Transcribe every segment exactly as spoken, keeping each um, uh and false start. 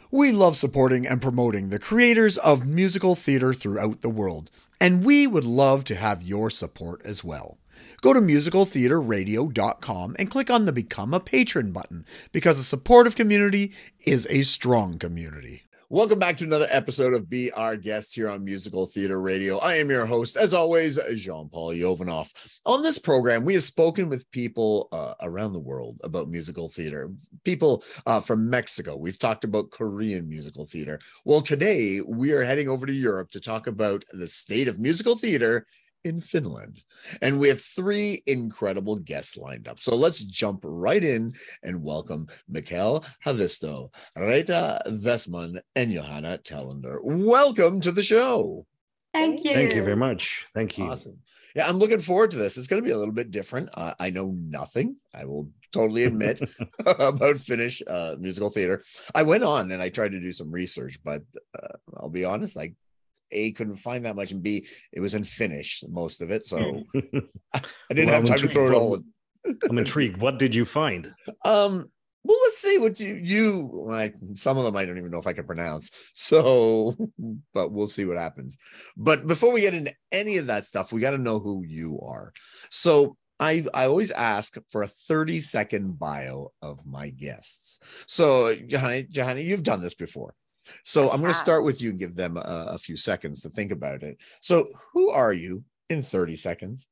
We love supporting and promoting the creators of musical theater throughout the world, and we would love to have your support as well. Go to musical theater radio dot com and click on the Become a Patron button, because a supportive community is a strong community. Welcome back to another episode of Be Our Guest here on Musical Theater Radio. I am your host, as always, Jean-Paul Jovanov. On this program, we have spoken with people uh, around the world about musical theater. People uh, from Mexico. We've talked about Korean musical theater. Well, today we are heading over to Europe to talk about the state of musical theater in Finland. And we have three incredible guests lined up. So let's jump right in and welcome Mikael Haavisto, Reetta Westman, and Johanna Telander. Welcome to the show. Thank you. Thank you very much. Thank you. Awesome. Yeah, I'm looking forward to this. It's going to be a little bit different. Uh, I know nothing, I will totally admit, about Finnish uh, musical theater. I went on and I tried to do some research, but uh, I'll be honest, I A, couldn't find that much, and B, it was in Finnish, most of it, so I didn't well, have time to throw it all in. I'm intrigued. What did you find? Um, well, let's see what you, you like. Some of them I don't even know if I can pronounce, so, but we'll see what happens. But before we get into any of that stuff, we got to know who you are. So I, I always ask for a thirty second bio of my guests. So, Johanna, Johanna, you've done this before. So I'm going to start with you and give them a, a few seconds to think about it. So who are you in thirty seconds?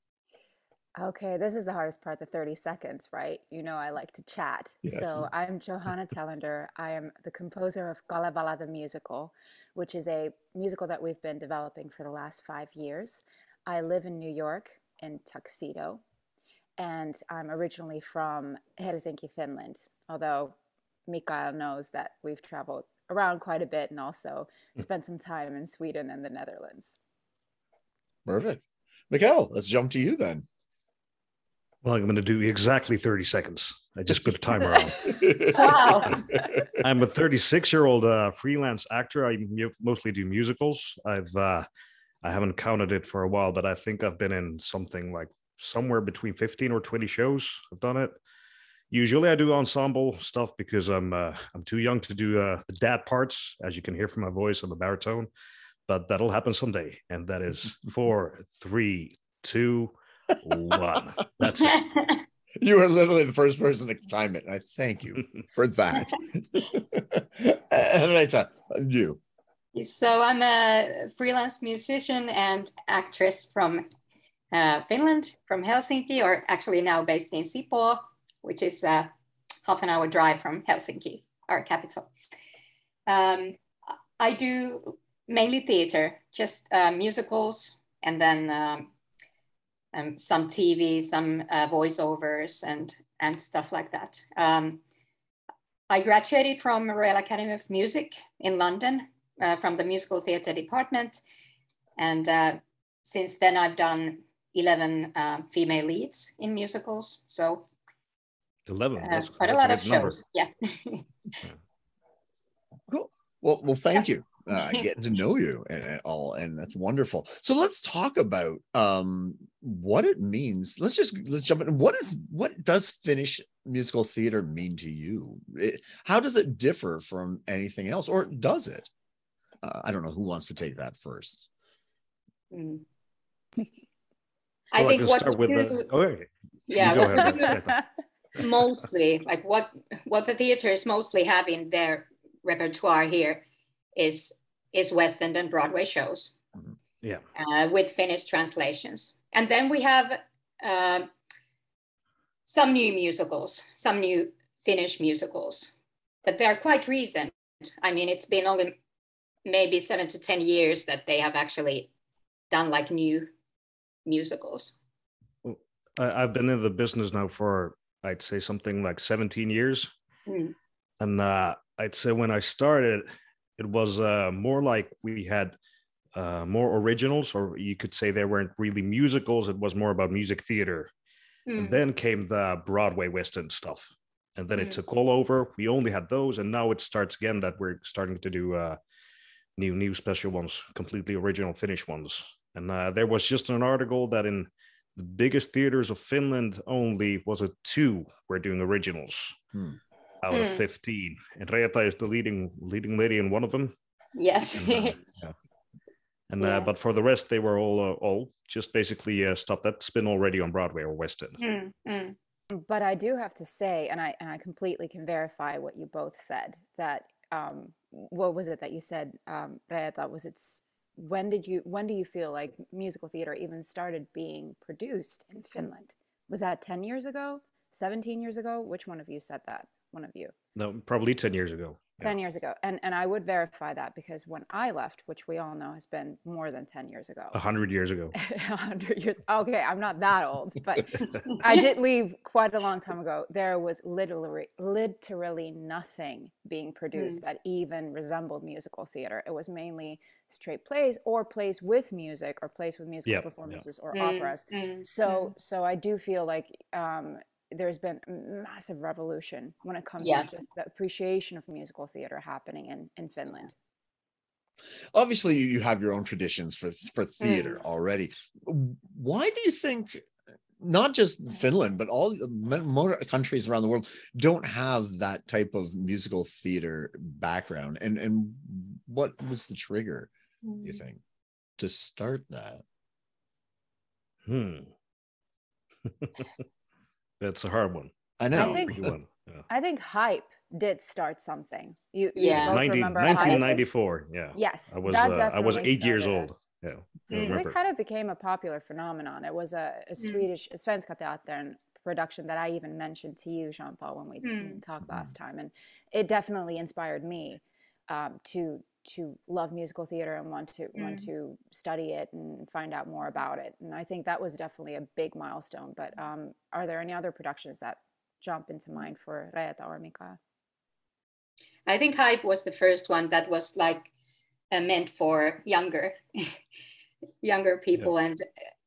Okay, this is the hardest part, the thirty seconds, right? You know, I like to chat. Yes. So I'm Johanna Telander. I am the composer of Kalevala the Musical, which is a musical that we've been developing for the last five years. I live in New York in Tuxedo, and I'm originally from Helsinki, Finland, although Mikael knows that we've traveled around quite a bit and also spent some time in Sweden and the Netherlands. Perfect. Mikael, let's jump to you then. Well, I'm going to do exactly thirty seconds. I just put a timer on. Wow. I'm a thirty-six-year-old uh, freelance actor. I mu- mostly do musicals. I've uh, I haven't counted it for a while, but I think I've been in something like somewhere between fifteen or twenty shows. I've done it. Usually I do ensemble stuff because I'm uh, I'm too young to do uh, the dad parts. As you can hear from my voice, I'm a baritone, but that'll happen someday. And that is four, three, two, one. That's it. You are literally the first person to time it. And I thank you for that. Reetta, you. So I'm a freelance musician and actress from uh, Finland, from Helsinki, or actually now based in Sipoo, which is a half an hour drive from Helsinki, our capital. Um, I do mainly theater, just uh, musicals, and then um, um, some T V, some uh, voiceovers, and, and stuff like that. Um, I graduated from Royal Academy of Music in London uh, from the musical theater department. And uh, since then, I've done eleven uh, female leads in musicals. So eleven. That's uh, quite that's a lot a of good number. shows. Yeah. Cool. Well, well, thank you. Uh, getting to know you and, and all, and that's wonderful. So let's talk about um, what it means. Let's just let's jump in. What is what does Finnish musical theater mean to you? It, how does it differ from anything else, or does it? Uh, I don't know who wants to take that first. Mm. Well, I think can what start we with do, the. Oh, okay. yeah, You go what ahead, we do Reetta. mostly, like what what the theaters mostly have in their repertoire here is is West End and Broadway shows. Yeah. Uh, with Finnish translations. And then we have uh, some new musicals, some new Finnish musicals, but they're quite recent. I mean, it's been only maybe seven to ten years that they have actually done like new musicals. Well, I, I've been in the business now for, I'd say, something like seventeen years. Mm. And uh, I'd say when I started, it was uh, more like we had uh, more originals, or you could say they weren't really musicals. It was more about music theater. Mm. And then came the Broadway West End stuff. And then Mm. it took all over. We only had those. And now it starts again that we're starting to do uh, new, new special ones, completely original Finnish ones. And uh, there was just an article that in the biggest theaters of Finland, only was it two were doing originals. Hmm. out of fifteen, and Reetta is the leading leading lady in one of them. Yes. And, uh, yeah. And Yeah. uh, but for the rest, they were all uh, all just basically uh, stuff that's been already on Broadway or West End. Mm, mm. But I do have to say, and I and I completely can verify what you both said, that um, what was it that you said, um, Reetta? Was it s- when did you when do you feel like musical theater even started being produced in Finland? Was that ten years ago? seventeen years ago? Which one of you said that? One of you. No, probably ten years ago. ten Yeah. years ago. And and I would verify that because when I left, which we all know has been more than ten years ago. A hundred years ago. A hundred years. Okay, I'm not that old, but I did leave quite a long time ago. There was literally literally nothing being produced Mm. that even resembled musical theater. It was mainly straight plays or plays with music or plays with musical Yep, yep. performances or Mm, operas. mm, So mm. so I do feel like um, there's been a massive revolution when it comes Yes. to just the appreciation of musical theater happening in, in Finland. Obviously, you you have your own traditions for for theater Mm. already. Why do you think not just Finland, but all m- more countries around the world don't have that type of musical theater background? And and what was the trigger, you Mm. think, to start that? Hmm. That's a hard one. I I know. think Tricky one. Yeah. I think Hype did start something. You, you Yeah. both nineteen, remember Hype? nineteen ninety-four. Yeah. Yes, I was that uh, I was definitely eight years started it. old. Yeah. I Mm. Because remember. it kind of became a popular phenomenon. It was a, a Mm. Swedish, a Svenska Teatern production that I even mentioned to you, Jean-Paul, when we, when we Mm. talked last time. And it definitely inspired me um, to to love musical theater and want to want Mm. to study it and find out more about it. And I think that was definitely a big milestone. But um, are there any other productions that jump into mind for Reetta or Mika? I think Hype was the first one that was like uh, meant for younger younger people, and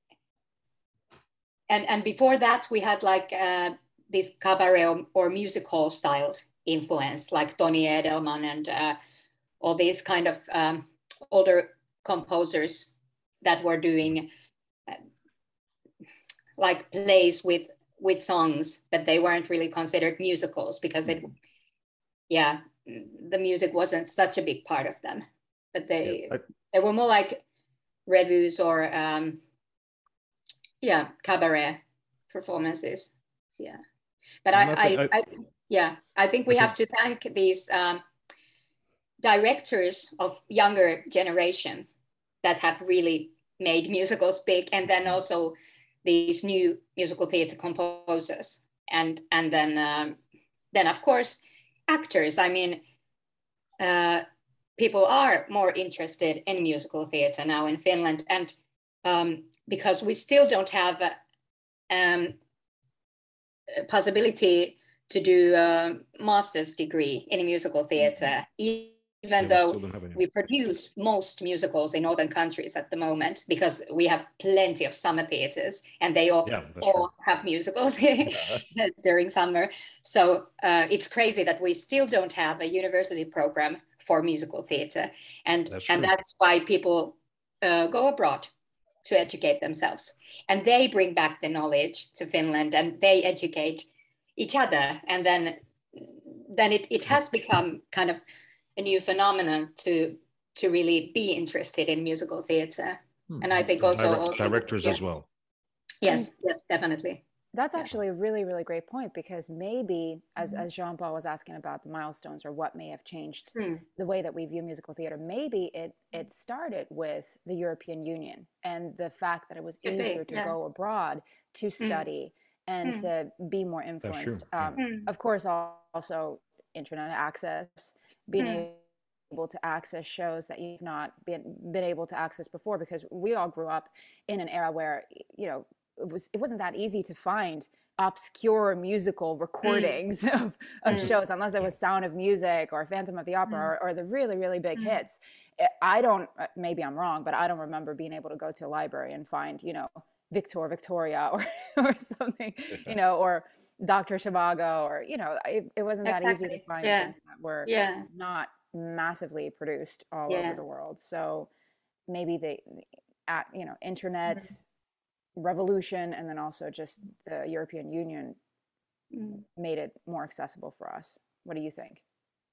and and before that we had like uh, this cabaret or, or musical styled influence, like Tony Edelman and uh, all these kind of um, older composers that were doing uh, like plays with with songs, but they weren't really considered musicals because it yeah the music wasn't such a big part of them, but they Yeah, I- they were more like revues or um, yeah cabaret performances. Yeah, but I, And I I, think I- I yeah I think we I have to thank these um, directors of younger generation that have really made musicals big, and then also these new musical theater composers, and and then um, then of course actors. I mean, uh, people are more interested in musical theater now in Finland, and um, because we still don't have a, um, a possibility to do a master's degree in musical theater, even Yeah, we though still don't have any. we produce most musicals in northern countries at the moment, because we have plenty of summer theaters and they all, Yeah, that's all true. have musicals during summer. So uh, it's crazy that we still don't have a university program for musical theater. And That's and true. that's why people uh, go abroad to educate themselves. And they bring back the knowledge to Finland and they educate each other. And then then it, it has become kind of a new phenomenon to to really be interested in musical theater. Hmm. And I think The also, direct- also directors yeah. as well. Yes, yes, definitely. That's Yeah. actually a really, really great point, because maybe, as, Mhm. as Jean-Paul was asking about the milestones or what may have changed Hmm. the way that we view musical theater, maybe it it started with the European Union and the fact that it was Could be, easier to yeah. go abroad to study and Mm. to be more That's true. influenced. yeah. Um, Mm. Of course, al- also internet access, being Mm. able to access shows that you've not been been able to access before, because we all grew up in an era where, you know, it was it wasn't that easy to find obscure musical recordings of, of Mm. shows, unless it was Sound of Music or Phantom of the Opera Mm. or, or the really, really big Mm. hits. I I don't, uh, maybe I'm wrong, but I don't remember being able to go to a library and find, you know, Victor Victoria or, or something, you know, or Doctor Shivago, or, you know, it, it wasn't that easy to Exactly. find Yeah. things that were Yeah. not massively produced all Yeah. over the world. So maybe the, at, you know, internet revolution, and then also just the European Union Mm. made it more accessible for us. What do you think?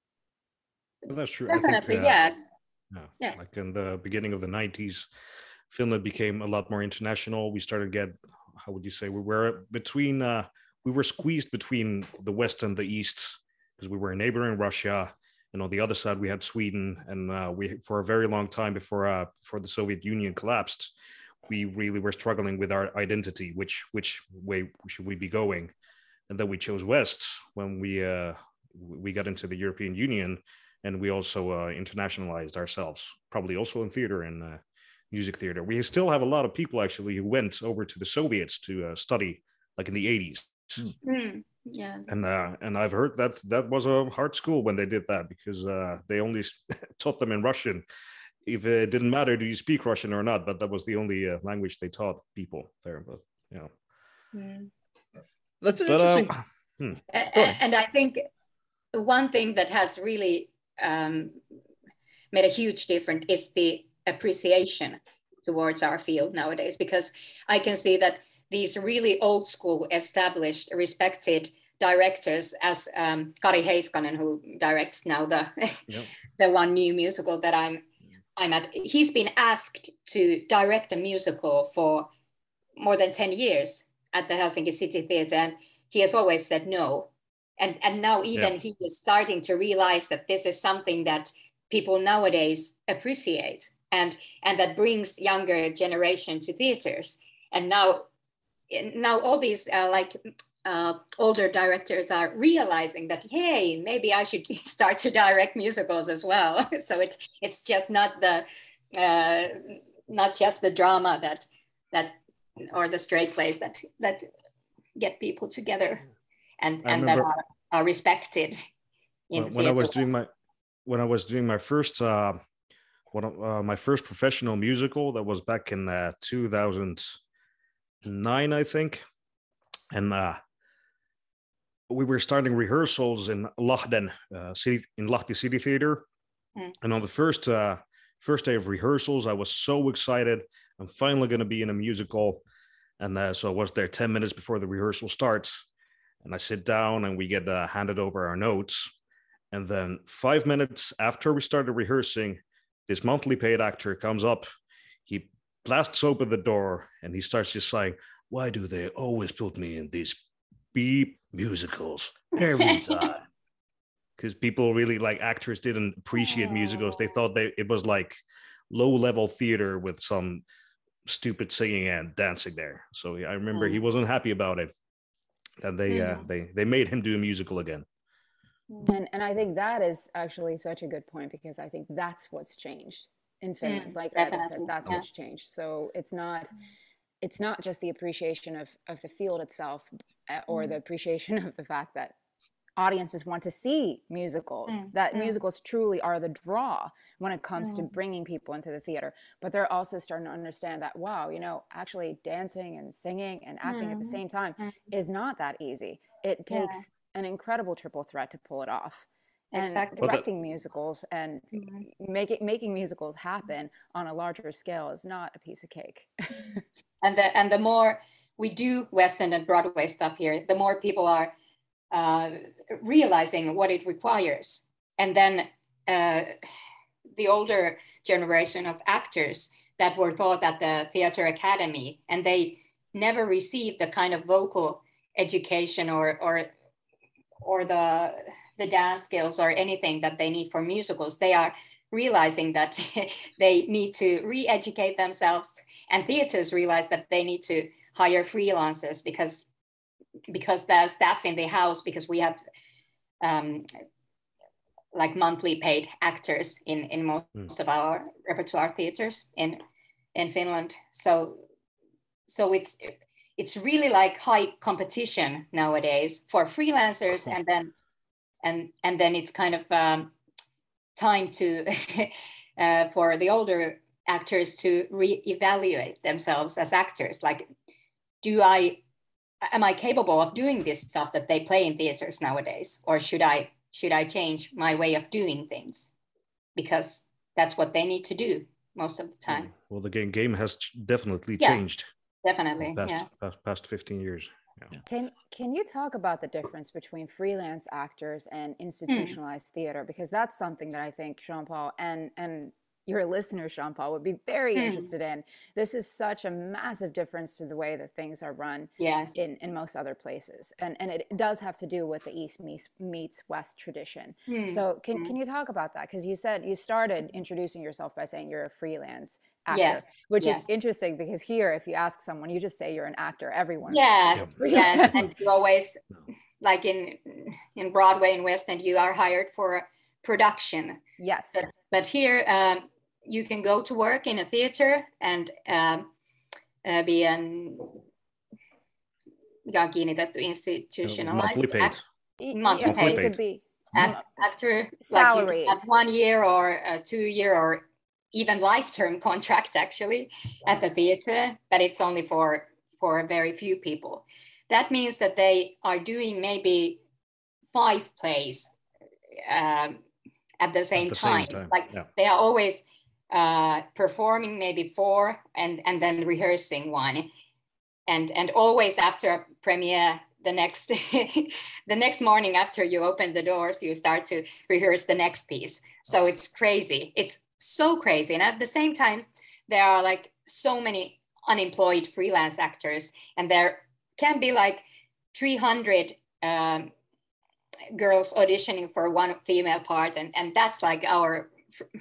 Well, that's true. Definitely, I think, uh, yes. yeah, Yeah. like in the beginning of the nineties, Finland became a lot more international. We started to get, how would you say, we were between, uh, we were squeezed between the West and the East because we were neighboring Russia. And on the other side, we had Sweden. And uh, we, for a very long time before, uh, before the Soviet Union collapsed, we really were struggling with our identity, which, which way should we be going? And then we chose West when we, uh, we got into the European Union, and we also uh, internationalized ourselves, probably also in theater and uh, music theater. We still have a lot of people actually who went over to the Soviets to uh, study, like in the eighties. Mm, yeah. And uh, and I've heard that that was a hard school when they did that, because uh, they only taught them in Russian. If it didn't matter, do you speak Russian or not? But that was the only uh, language they taught people there. But you know, Mm. That's an but interesting. um, hmm. A- And I think one thing that has really um, made a huge difference is the appreciation towards our field nowadays, because I can see that these really old school, established, respected directors, as um, Kari Heiskanen, who directs now the Yep. the one new musical that I'm I'm at, he's been asked to direct a musical for more than ten years at the Helsinki City Theatre, and he has always said no. And, and now even Yeah. he is starting to realize that this is something that people nowadays appreciate, and, and that brings younger generation to theaters. And now, now all these uh, like uh, older directors are realizing that, hey, maybe I should start to direct musicals as well. So it's it's just not the uh, not just the drama that that or the straight plays that that get people together and I and that remember are, are respected in when, the when I theater. was doing my when I was doing my first uh, one of, uh, my first professional musical, that was back in uh, two thousand nine, I think, and uh, we were starting rehearsals in Lahden uh, city in Lahti City Theater, Mm. and on the first uh, first day of rehearsals, I was so excited. I'm finally going to be in a musical, and uh, so I was there ten minutes before the rehearsal starts, and I sit down and we get uh, handed over our notes, and then five minutes after we started rehearsing, this monthly paid actor comes up, he blasts open the door, and he starts just saying, "Why do they always put me in these beep musicals every time?" Because people really, like, actors didn't appreciate musicals. They thought they it was like low level theater with some stupid singing and dancing there. So I remember Mm. he wasn't happy about it, and they uh, Mm. they they made him do a musical again. And and I think that is actually such a good point, because I think that's what's changed in Finland. Mm, Like like I said, definitely, that's yeah. what's changed. So it's not it's not just the appreciation of of the field itself, uh, or the appreciation of the fact that audiences want to see musicals, Mm, that mm. musicals truly are the draw when it comes to Mm. bringing people into the theater. But they're also starting to understand that, wow, you know, actually dancing and singing and acting at the Mm. same time Mm. is not that easy. It Yeah. takes an incredible triple threat to pull it off. And Exactly. But that- directing musicals and Mhm. make it, making musicals happen on a larger scale is not a piece of cake. And the and the more we do West End and Broadway stuff here, the more people are uh, realizing what it requires. And then uh, the older generation of actors that were taught at the theater academy, and they never received the kind of vocal education or or or the the dance skills or anything that they need for musicals. They are realizing that they need to re-educate themselves, and theaters realize that they need to hire freelancers because because the staff in the house, because we have um, like monthly paid actors in in most Mm. of our repertoire theaters in in Finland. So so it's it's really like high competition nowadays for freelancers, Oh. and then and and then it's kind of um, time to uh, for the older actors to re-evaluate themselves as actors. Like, do I am I capable of doing this stuff that they play in theaters nowadays, or should I should I change my way of doing things, because that's what they need to do most of the time. Well, the game game has ch- definitely Yeah. changed. Definitely, Past, yeah. past past fifteen years. Yeah. Can can you talk about the difference between freelance actors and institutionalized mm. theater? Because that's something that I think Jean-Paul and and your listener, Jean-Paul, would be very mm. interested in. This is such a massive difference to the way that things are run yes. in, in most other places. And and it does have to do with the East meets, meets West tradition. Mm. So can, mm. can you talk about that? Because you said you started introducing yourself by saying you're a freelance actor, yes. which yes. is interesting because here, if you ask someone, you just say you're an actor. Everyone yeah, yeah, and you always, like in in Broadway in West End, you are hired for production. Yes, but, but here um, you can go to work in a theater and um, uh, be an mikä on kiinnitetty institutionalized monthly paid. Act, monthly yes, paid. It could be Act, actor, salaried. Like you have one year or a two year or even life-term contract actually at the theater, but it's only for for very few people. That means that they are doing maybe five plays um, at the same at the time. Same time. Like yeah. they are always uh, performing maybe four and and then rehearsing one, and and always after a premiere. The next the next morning after you open the doors, you start to rehearse the next piece. So it's crazy. It's so crazy. And at the same time, there are like so many unemployed freelance actors, and there can be like three hundred um, girls auditioning for one female part. And, and that's like our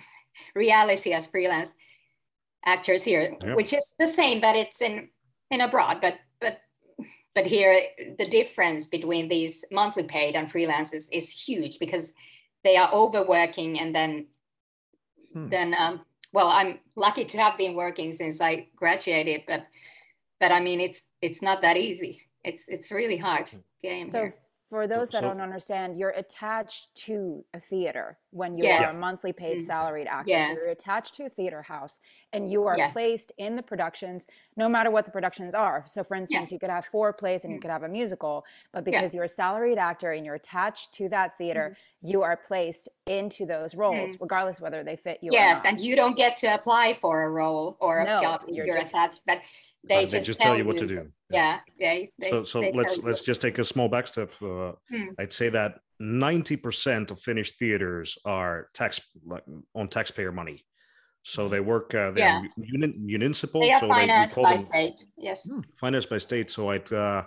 reality as freelance actors here, yep. which is the same, but it's in, in abroad. But, but, but here, the difference between these monthly paid and freelancers is huge because they are overworking and then Hmm. then um, well, I'm lucky to have been working since I graduated, but but I mean it's it's not that easy. It's it's really hard getting so here. For those that so, don't understand, you're attached to a theater when you yes. are a monthly paid mm-hmm. salaried actor. Yes. So you're attached to a theater house and you are yes. placed in the productions, no matter what the productions are. So for instance, yeah. you could have four plays and mm-hmm. you could have a musical, but because yeah. you're a salaried actor and you're attached to that theater, mm-hmm. you are placed into those roles, mm-hmm. regardless whether they fit you yes, or not. And you don't get to apply for a role or a no, job you're, you're just, attached, but they, they just, just tell, tell you what you. to do. Yeah, yeah. They, so so they let's let's just take a small back step. Uh, mm. I'd say that ninety percent of Finnish theaters are tax like, on taxpayer money. So they work. Uh, they're yeah. uni- municipal. They are so financed they, by them, state. Yes. Financed by state. So I'd. Uh,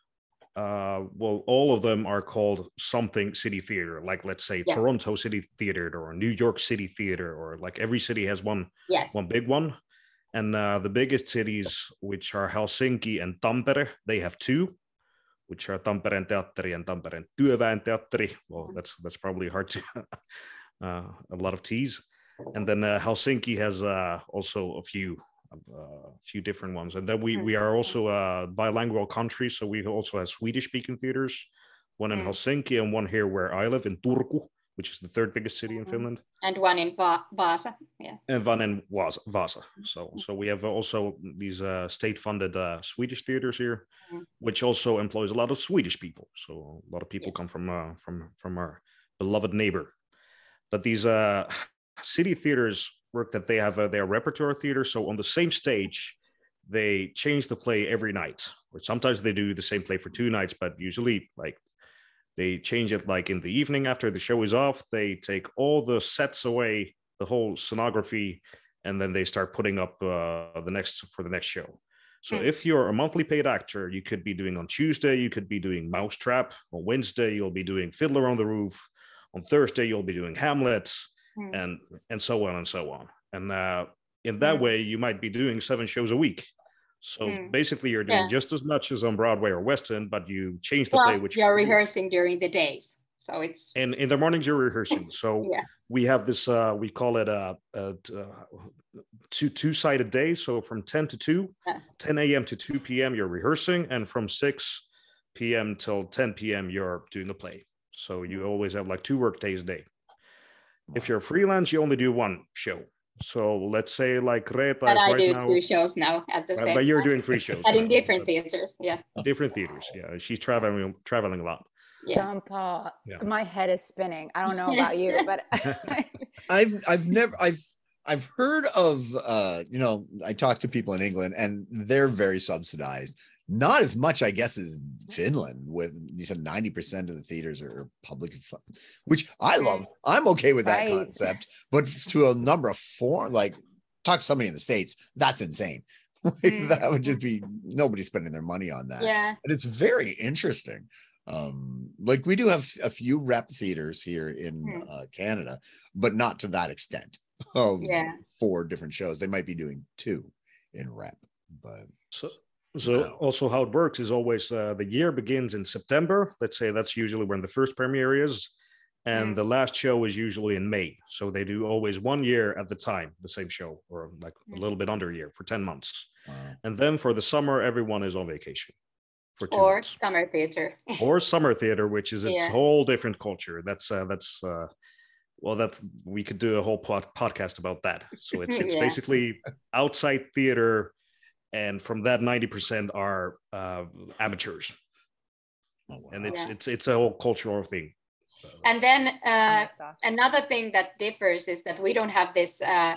uh, well, all of them are called something city theater. Like let's say yeah. Toronto City Theater or New York City Theater, or like every city has one. Yes. One big one. And uh, the biggest cities, which are Helsinki and Tampere, they have two, which are Tampereen Teatteri and Tampereen Työväen Teatteri. Well, that's that's probably hard to, uh, a lot of T's. And then uh, Helsinki has uh, also a few, uh, few different ones. And then we we are also a bilingual country, so we also have Swedish-speaking theaters, one in mm. Helsinki and one here where I live in Turku, which is the third biggest city in Finland. And one in Va- Vaasa, yeah. And one in Vaasa. Vaasa. So, so we have also these uh, state-funded uh, Swedish theaters here, mm. which also employs a lot of Swedish people. So a lot of people yes. come from uh, from from our beloved neighbor. But these uh, city theaters work that they have uh, their repertoire theater. So on the same stage, they change the play every night. Or sometimes they do the same play for two nights, but usually like. They change it like in the evening after the show is off. They take all the sets away, the whole scenography, and then they start putting up uh, the next for the next show. So mm. if you're a monthly paid actor, you could be doing on Tuesday, you could be doing Mousetrap. On Wednesday, you'll be doing Fiddler on the Roof. On Thursday, you'll be doing Hamlet, mm. and and so on and so on. And uh, in that mm. way, you might be doing seven shows a week. So mm. basically, you're doing yeah. just as much as on Broadway or West End, but you change the Plus, play. Which you're rehearsing during the days, so it's and in the mornings you're rehearsing. So yeah. we have this. Uh, we call it a, a, a two two sided day. So from ten to two, yeah. ten a.m. to two p.m. you're rehearsing, and from six p.m. till ten p.m. you're doing the play. So you always have like two work days a day. If you're freelance, you only do one show. So let's say like Reetta but is I right do now. two shows now at the uh, same but time. But you're doing three shows. But now, in different but theaters, yeah. Different theaters, yeah. She's traveling traveling a lot. Yeah. Jean-Paul, yeah. my head is spinning. I don't know about you, but I've I've never I've I've heard of, uh, you know, I talk to people in England and they're very subsidized. Not as much, I guess, as Finland. With you said ninety percent of the theaters are public, which I love. I'm okay with that Right. concept, but to a number of foreign, like talk to somebody in the States, that's insane. Mm. That would just be nobody spending their money on that. Yeah. And it's very interesting. Um, like we do have a few rep theaters here in Mm. uh, Canada, but not to that extent of Yeah. four different shows. They might be doing two in rep, but So, so also how it works is always uh, the year begins in September. Let's say that's usually when the first premiere is, and Mm. the last show is usually in May. So they do always one year at the time, the same show, or like a little bit under a year for ten months. wow. And then for the summer, everyone is on vacation for two Or months. summer theater. Or summer theater, which is its Yeah. whole different culture. That's uh, that's uh, well, that we could do a whole pod- podcast about that. So it's it's Yeah. basically outside theater, and from that ninety percent are uh, amateurs, Oh, wow. and it's Yeah. it's it's a whole cultural thing. And then uh, stuff. another thing that differs is that we don't have this uh,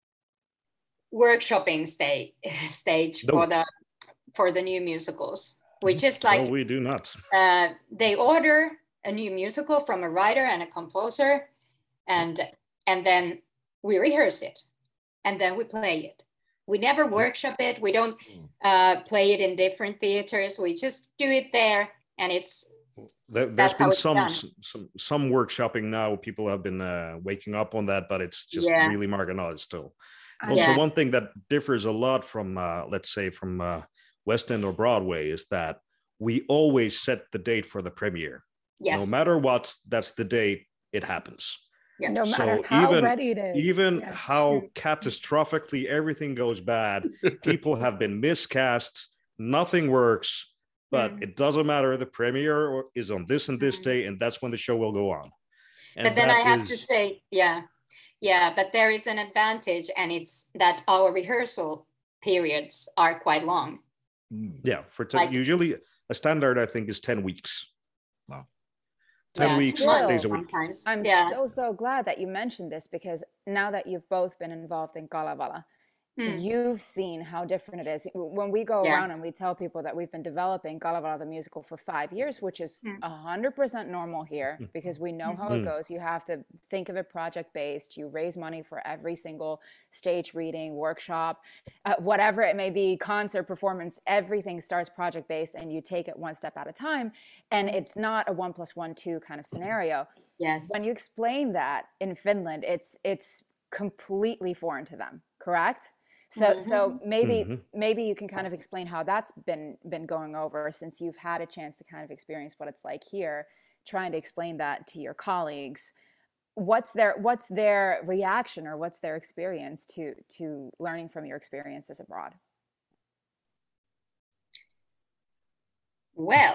workshopping stage stage No. for the for the new musicals. We just like no, we do not. uh, they order a new musical from a writer and a composer, and and then we rehearse it, and then we play it. We never workshop it. We don't uh, play it in different theaters. We just do it there, and it's There, there's That's how been it's some, done. some some workshopping now. People have been uh, waking up on that, but it's just Yeah. really marginalized still. I- Also, Yes. one thing that differs a lot from, uh, let's say, from uh, West End or Broadway is that we always set the date for the premiere. yes, No matter what, that's the date it happens. yeah. No So matter how even- ready it is. Even Yes. how catastrophically everything goes bad, people have been miscast, nothing works, but Mm. it doesn't matter. The premiere is on this and this Mm. day, and that's when the show will go on. And But then I that have to is- say, yeah, yeah, but there is an advantage, and it's that our rehearsal periods are quite long. Mm. yeah, for ten, like- usually a standard, I think, is ten weeks. Wow. ten Yeah, weeks, still. five days a week. Sometimes, I'm yeah. so, so glad that you mentioned this because now that you've both been involved in Kalevala, Hmm. you've seen how different it is. When we go Yes. around and we tell people that we've been developing Kalevala the musical for five years, which is Mm. one hundred percent normal here because we know how it Mm. goes. You have to think of it project-based. You raise money for every single stage reading, workshop, uh, whatever it may be, concert performance, everything starts project-based and you take it one step at a time. And it's not a one plus one, two kind of scenario. Yes. When you explain that in Finland, it's it's completely foreign to them, correct? So so maybe Mhm. maybe you can kind of explain how that's been been going over since you've had a chance to kind of experience what it's like here, trying to explain that to your colleagues. What's their what's their reaction or what's their experience to to learning from your experiences abroad? Well,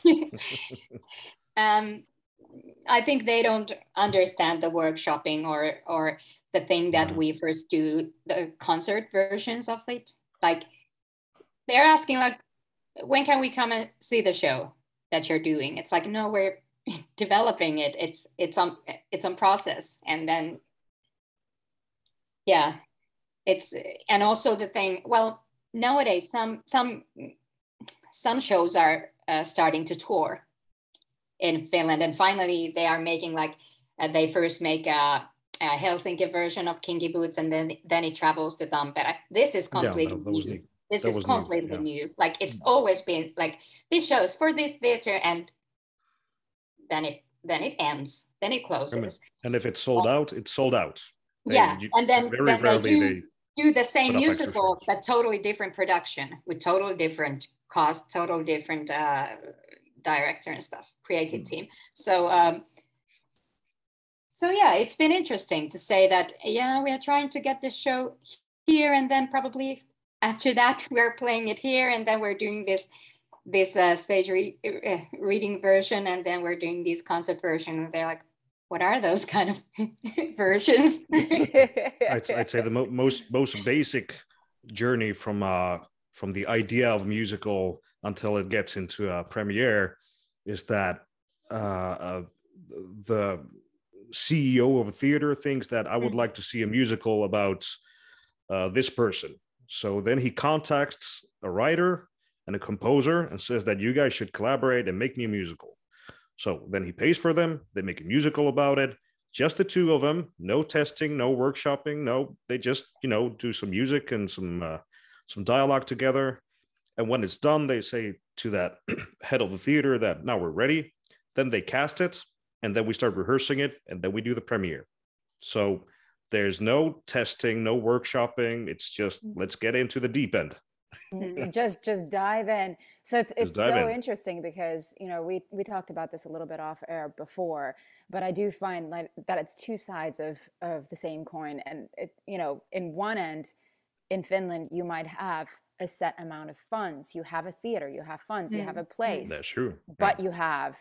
um, I think they don't understand the workshopping or or the thing that Mhm. we first do, the concert versions of it. Like they're asking like, when can we come and see the show that you're doing? It's like, no, we're developing it. It's it's on it's on process. And then yeah, it's and also the thing, well, nowadays some some some shows are uh, starting to tour in Finland, and finally they are making like uh, they first make a, a Helsinki version of Kinky Boots, and then then it travels to Tampere. This is Yeah, completely that, that was new. neat. This That is was new, completely yeah. new. Like it's always been like this shows for this theater, and then it then it ends, then it closes. And if it's sold out, it's sold out. They- Yeah, you- and then, very then they rarely do, they do the same put up extra musical, shows. but totally different production with totally different cost, totally different uh, director and stuff, creative Mm. team. So, um, so yeah, it's been interesting to say that, yeah, we are trying to get this show here, and then probably after that we're playing it here, and then we're doing this this uh, stage re- uh, reading version, and then we're doing this concert version, and they're like, what are those kind of versions? I'd, I'd say the mo- most most basic journey from uh from the idea of musical until it gets into a premiere is that uh, uh the C E O of a theater thinks that I would Mhm. like to see a musical about uh, this person. So then he contacts a writer and a composer and says that you guys should collaborate and make me a musical. So then he pays for them. They make a musical about it. Just the two of them. No testing, no workshopping. No, they just, you know, do some music and some uh, some dialogue together. And when it's done, they say to that head of the theater that now we're ready. Then they cast it, and then we start rehearsing it, and then we do the premiere. So there's no testing, no workshopping. It's just let's get into the deep end. Mm, just just dive in. So it's Just it's dive so in. interesting because you know we we talked about this a little bit off air before, but I do find like that it's two sides of of the same coin. And it, you know, in one end, in Finland, you might have a set amount of funds. You have a theater, you have funds, you have Mm, a mm. place, That's true. but you have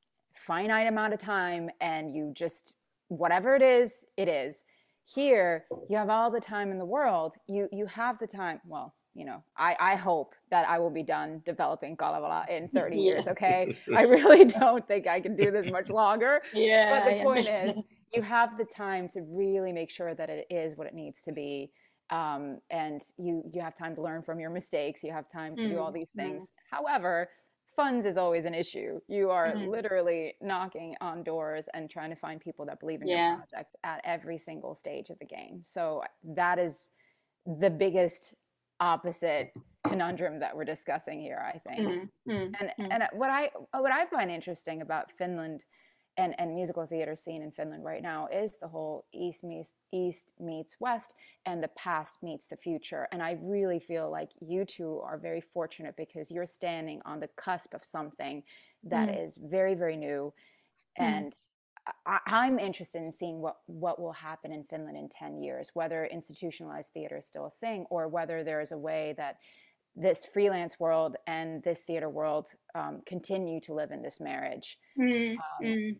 finite amount of time, and you just whatever it is, it is. Here, you have all the time in the world. You you have the time. Well, you know, I, I hope that I will be done developing Kalevala in thirty Yeah. years, okay? I really don't think I can do this much longer. Yeah, But the I point understand. is, you have the time to really make sure that it is what it needs to be. Um, and you you have time to learn from your mistakes. You have time to do all Mm, these mm, things. However, funds is always an issue. You are mm. literally knocking on doors and trying to find people that believe in your Yeah. project at every single stage of the game. So that is the biggest opposite conundrum that we're discussing here, I think. Mm, mm, And mm. and what I what I find interesting about Finland and, and musical theater scene in Finland right now is the whole East meets East meets West, and the past meets the future. And I really feel like you two are very fortunate because you're standing on the cusp of something that Mm. is very, very new. Mm. And I, I'm interested in seeing what, what will happen in Finland in ten years, whether institutionalized theater is still a thing, or whether there is a way that this freelance world and this theater world um, continue to live in this marriage. Mm, Um, mm.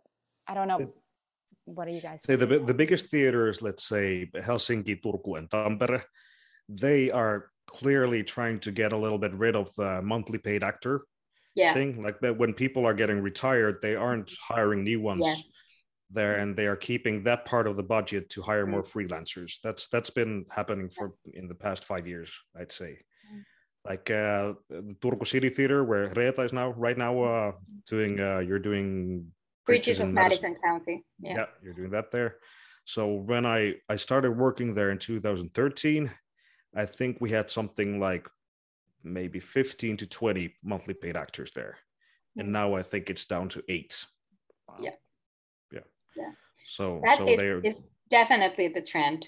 I don't know. What do you guys Say think? the the biggest theaters, let's say Helsinki, Turku, and Tampere, they are clearly trying to get a little bit rid of the monthly paid actor Yeah. thing. Like that, when people are getting retired, they aren't hiring new ones Yes. there, and they are keeping that part of the budget to hire Mm. more freelancers. That's that's been happening for in the past five years, I'd say. Mm. Like uh, the Turku City Theater, where Reeta is now, right now, uh, doing. Uh, you're doing Bridges of in Madison County. Yeah. yeah, you're doing that there. So when I I started working there in two thousand thirteen, I think we had something like maybe fifteen to twenty monthly paid actors there, and Mm. now I think it's down to eight. Wow. Yeah. Yeah. Yeah. So That so is, they're is definitely the trend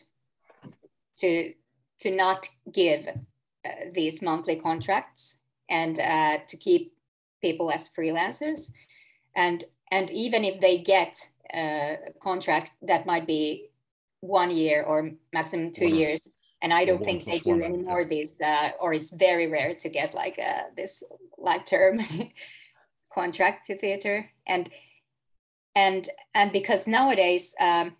to to not give uh, these monthly contracts and uh, to keep people as freelancers, and and even if they get a contract that might be one year or maximum two One or- years, and I don't one think they plus do one, anymore yeah. these, uh, or it's very rare to get like uh, this life term contract to theater, and and and because nowadays um,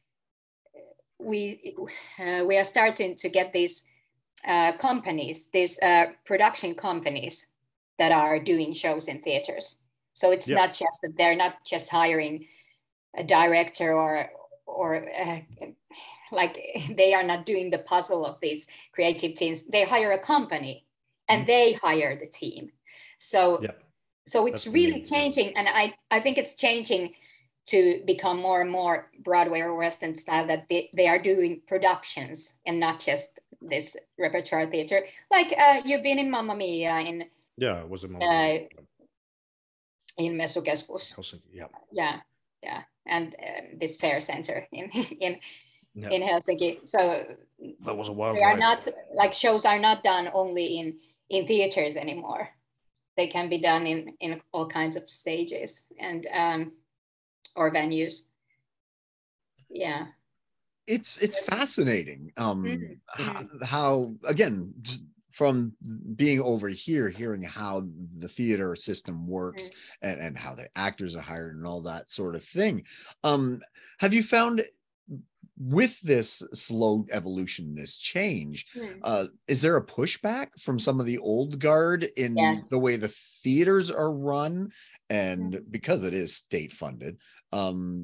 we uh, we are starting to get these uh, companies, these uh, production companies that are doing shows in theaters. So it's Yeah. not just that they're not just hiring a director or or uh, like they are not doing the puzzle of these creative teams. They hire a company and Mhm. they hire the team. So Yeah. so it's That's the really main- changing, and I I think it's changing to become more and more Broadway or Western style, that they, they are doing productions and not just this repertoire theater. Like uh, you've been in Mamma Mia, in Yeah, it was a Uh, in Messukeskus. Helsinki. Yeah. Yeah, yeah, and uh, this fair center in in Yeah. in Helsinki. So That was a wild they are ride. not like shows are not done only in in theaters anymore. They can be done in in all kinds of stages and um, or venues. Yeah. It's it's fascinating um Mm, how, mm. how again just from being over here, hearing how the theater system works and, and how the actors are hired and all that sort of thing. Um, have you found with this slow evolution, this change, Mm. uh, is there a pushback from some of the old guard in Yeah. the way the theaters are run? And Mm. because it is state funded, um,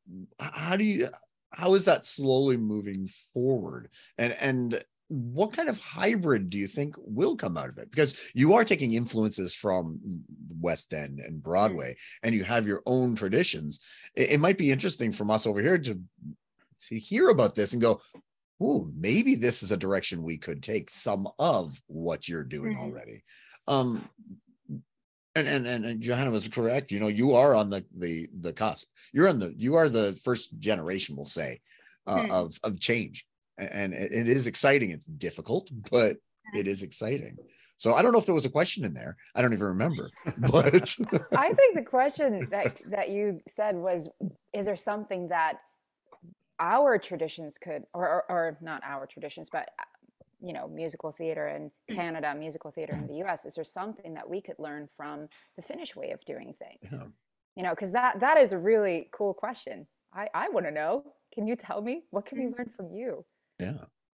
how do you, how is that slowly moving forward? And, and what kind of hybrid do you think will come out of it? Because you are taking influences from West End and Broadway, mm-hmm. and you have your own traditions. It, it might be interesting from us over here to, to hear about this and go, oh, maybe this is a direction we could take some of what you're doing mm-hmm. already. Um, and, and, and, and Johanna was correct. You know, you are on the, the, the cusp. You're on the, you are the first generation, we'll say, uh, mm-hmm. of, of change. And it, it is exciting. It's difficult, but it is exciting. So I don't know if there was a question in there. I don't even remember, but I think the question that, that you said was, is there something that our traditions could, or, or, or not our traditions, but, you know, musical theater in Canada, musical theater in the U S, is there something that we could learn from the Finnish way of doing things? Yeah. You know, because that, that is a really cool question. I, I want to know. Can you tell me? What can we learn from you? Yeah.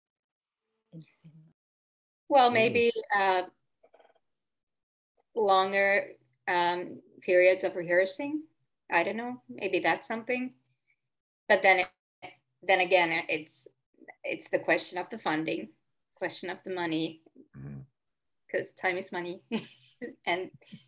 Well, maybe uh, longer um, periods of rehearsing. I don't know. Maybe that's something. But then, then again, it's it's the question of the funding, question of the money, because mm-hmm. time is money, and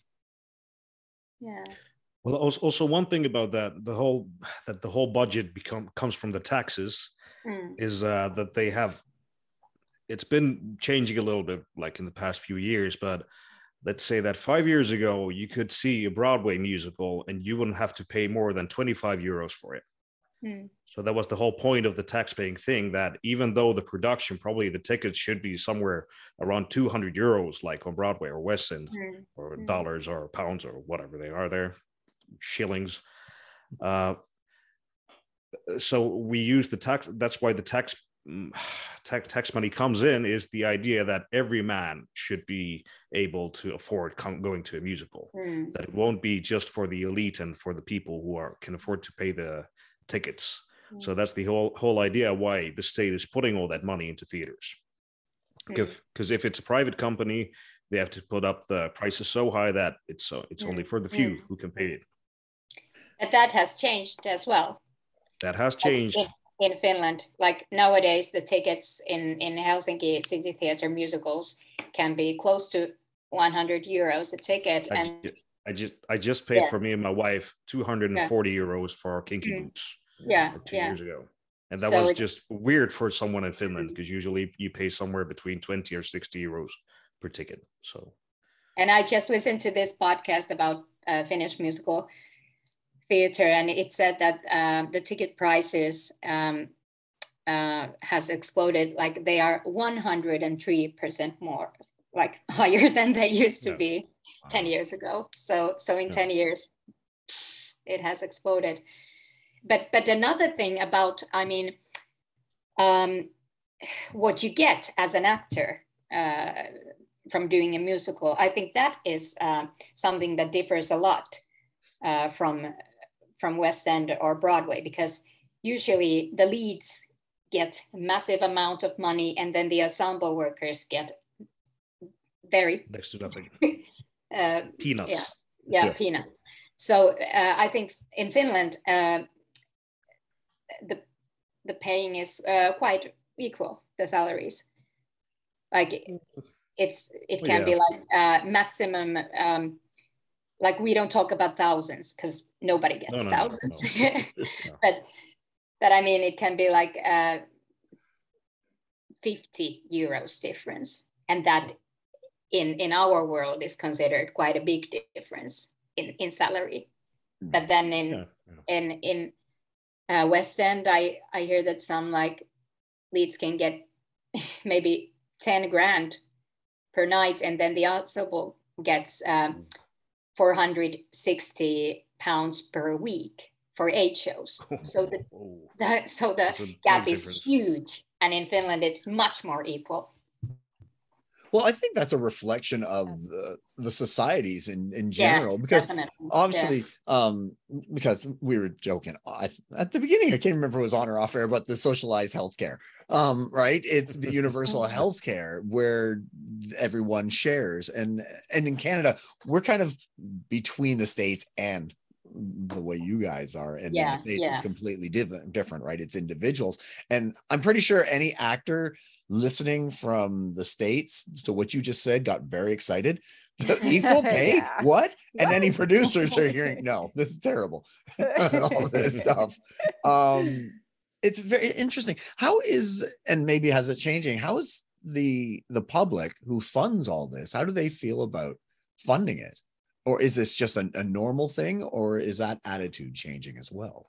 yeah. Well, also, also one thing about that, the whole that the whole budget become comes from the taxes. Mm. Is uh, that they have, it's been changing a little bit like in the past few years, but let's say that five years ago, you could see a Broadway musical and you wouldn't have to pay more than twenty-five euros for it. Mm. So that was the whole point of the tax-paying thing, that even though the production, probably the tickets should be somewhere around two hundred euros, like on Broadway or West End, mm. or mm. dollars or pounds or whatever they are there, shillings. Uh, So we use the tax. That's why the tax, tax tax money comes in. Is the idea that every man should be able to afford come, going to a musical. Mm. That it won't be just for the elite and for the people who are can afford to pay the tickets. Mm. So that's the whole whole idea why the state is putting all that money into theaters. Because mm. if it's a private company, they have to put up the prices so high that it's uh, it's mm. only for the few mm. who can pay it. But that has changed as well. That has changed. In, in Finland, like nowadays, the tickets in, in Helsinki City Theatre musicals can be close to one hundred euros a ticket. I and just, I just I just paid yeah. for me and my wife two hundred forty yeah. euros for our Kinky mm. Boots. Yeah, like two yeah. years ago, and that so was just weird for someone in Finland, because usually you pay somewhere between twenty or sixty euros per ticket. So, and I just listened to this podcast about uh, Finnish musical theater, and it said that uh, the ticket prices um, uh, has exploded. Like they are one hundred three percent more, like higher than they used to yeah. be wow. ten years ago. So, so in yeah. ten years, it has exploded. But, but another thing about, I mean, um, what you get as an actor uh, from doing a musical, I think that is uh, something that differs a lot uh, from from West End or Broadway, because usually the leads get a massive amount of money and then the ensemble workers get very next to nothing. uh, peanuts. Yeah, yeah, yeah. peanuts. So uh, I think in Finland, uh, the the paying is uh, quite equal, the salaries. Like it's it can yeah. be like uh, maximum. Um, Like we don't talk about thousands because nobody gets no, no, thousands, no, no. No. but but I mean it can be like uh, fifty euros difference, and that in in our world is considered quite a big difference in in salary. Mm. But then in yeah, yeah. in in uh, West End, I I hear that some like leads can get maybe ten grand per night, and then the ensemble gets. Um, mm. four hundred sixty pounds per week for eight shows. So the, the so the gap is difference. Huge. And in Finland, it's much more equal. Well, I think that's a reflection of the, the societies in, in general, yes, because definitely. obviously, yeah. um, because we were joking I, at the beginning, I can't remember if it was on or off air, but the socialized healthcare, um, right? It's the universal healthcare where everyone shares. And, and in Canada, we're kind of between the States and the way you guys are, and in Yeah, the States yeah. it's completely different different, right? It's individuals. And I'm pretty sure any actor listening from the States to what you just said got very excited. Equal pay? Yeah. What? And What? any producers are hearing, no, this is terrible. All this stuff. Um, it's very interesting. How is, and maybe has it changing? How is the the public who funds all this? How do they feel about funding it? Or is this just a, a normal thing, or is that attitude changing as well?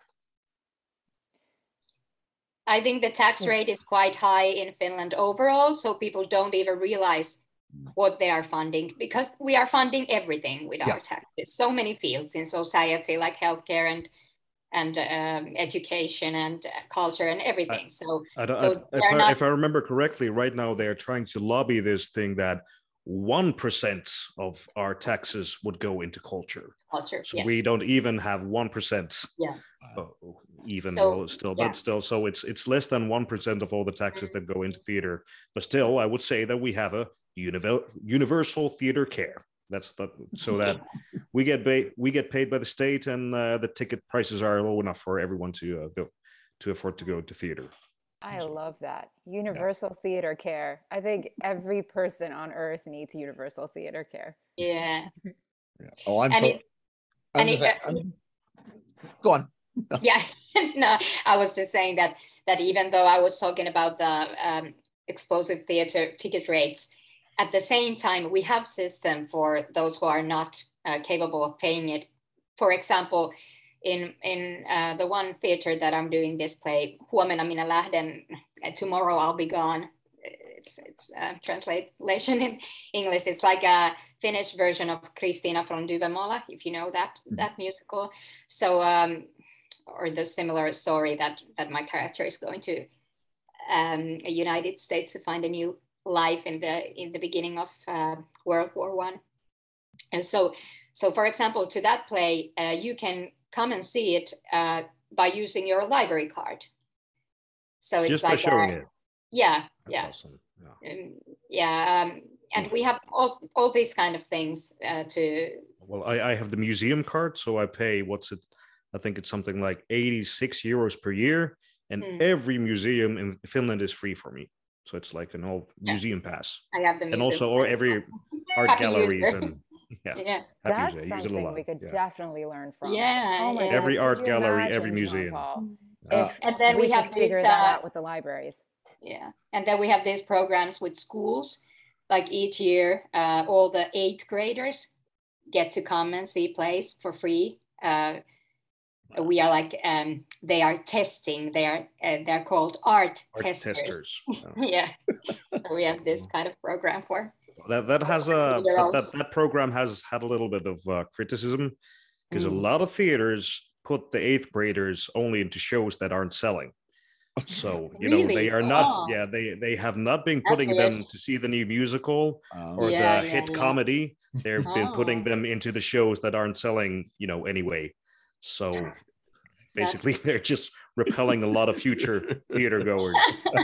I think the tax rate is quite high in Finland overall, so people don't even realize what they are funding, because we are funding everything with our Yeah. taxes. So many fields in society, like healthcare and and um, education and uh, culture and everything. So, I don't, so I, if, they're I, not. if I remember correctly, right now they're trying to lobby this thing that one percent of our taxes would go into culture. Culture, So yes. we don't even have one percent. Yeah. Uh, even So, though still, yeah. but still, so it's it's less than one percent of all the taxes that go into theater. But still, I would say that we have a universal universal theater care. That's the so that we get ba- we get paid by the state, and uh, the ticket prices are low enough for everyone to uh, go to afford to go to theater. I love that. Universal yeah. theater care. I think every person on earth needs universal theater care. Yeah. yeah. Oh, I'm, and to- it, I'm and just it, saying, I'm, go on. No. Yeah, no, I was just saying that that even though I was talking about the um, explosive theater ticket rates, at the same time, we have system for those who are not uh, capable of paying it. For example, in in uh, the one theater that I'm doing this play, Huomenna minä lähden, tomorrow I'll be gone. It's it's a translation in English. It's like a Finnish version of Kristina från Duvemåla, if you know that that musical. So. Um, or the similar story that that my character is going to um, a United States to find a new life in the in the beginning of uh, World War One. And so, so for example, to that play, uh, you can come and see it uh, by using your library card. So it's just like by showing a, it. Yeah, That's yeah, awesome. Yeah, um, yeah, um, and we have all all these kind of things uh, to. Well, I, I have the museum card, so I pay what's it. I think it's something like eighty-six euros per year, and mm. every museum in Finland is free for me. So it's like an old yeah. museum pass. I have the and also or every art happy galleries user. and yeah, yeah. That's user. something we could yeah. definitely learn from. Yeah, oh my yeah. goodness, every art gallery, imagine, every museum. Uh, and then we, we have figure these, that uh, out with the libraries. Yeah, and then we have these programs with schools. Like each year, uh, all the eighth graders get to come and see plays for free. Uh, we are like um, they are testing. They are uh, they're called art, art testers. testers. yeah, so we have this kind of program for that. That has a but that that program has had a little bit of uh, criticism because mm. a lot of theaters put the eighth graders only into shows that aren't selling. So you really? know they are not. Oh. Yeah, they they have not been putting them to see the new musical um, or yeah, the yeah, hit yeah. comedy. They've oh. been putting them into the shows that aren't selling, you know, anyway. So basically, that's... they're just repelling a lot of future theater goers.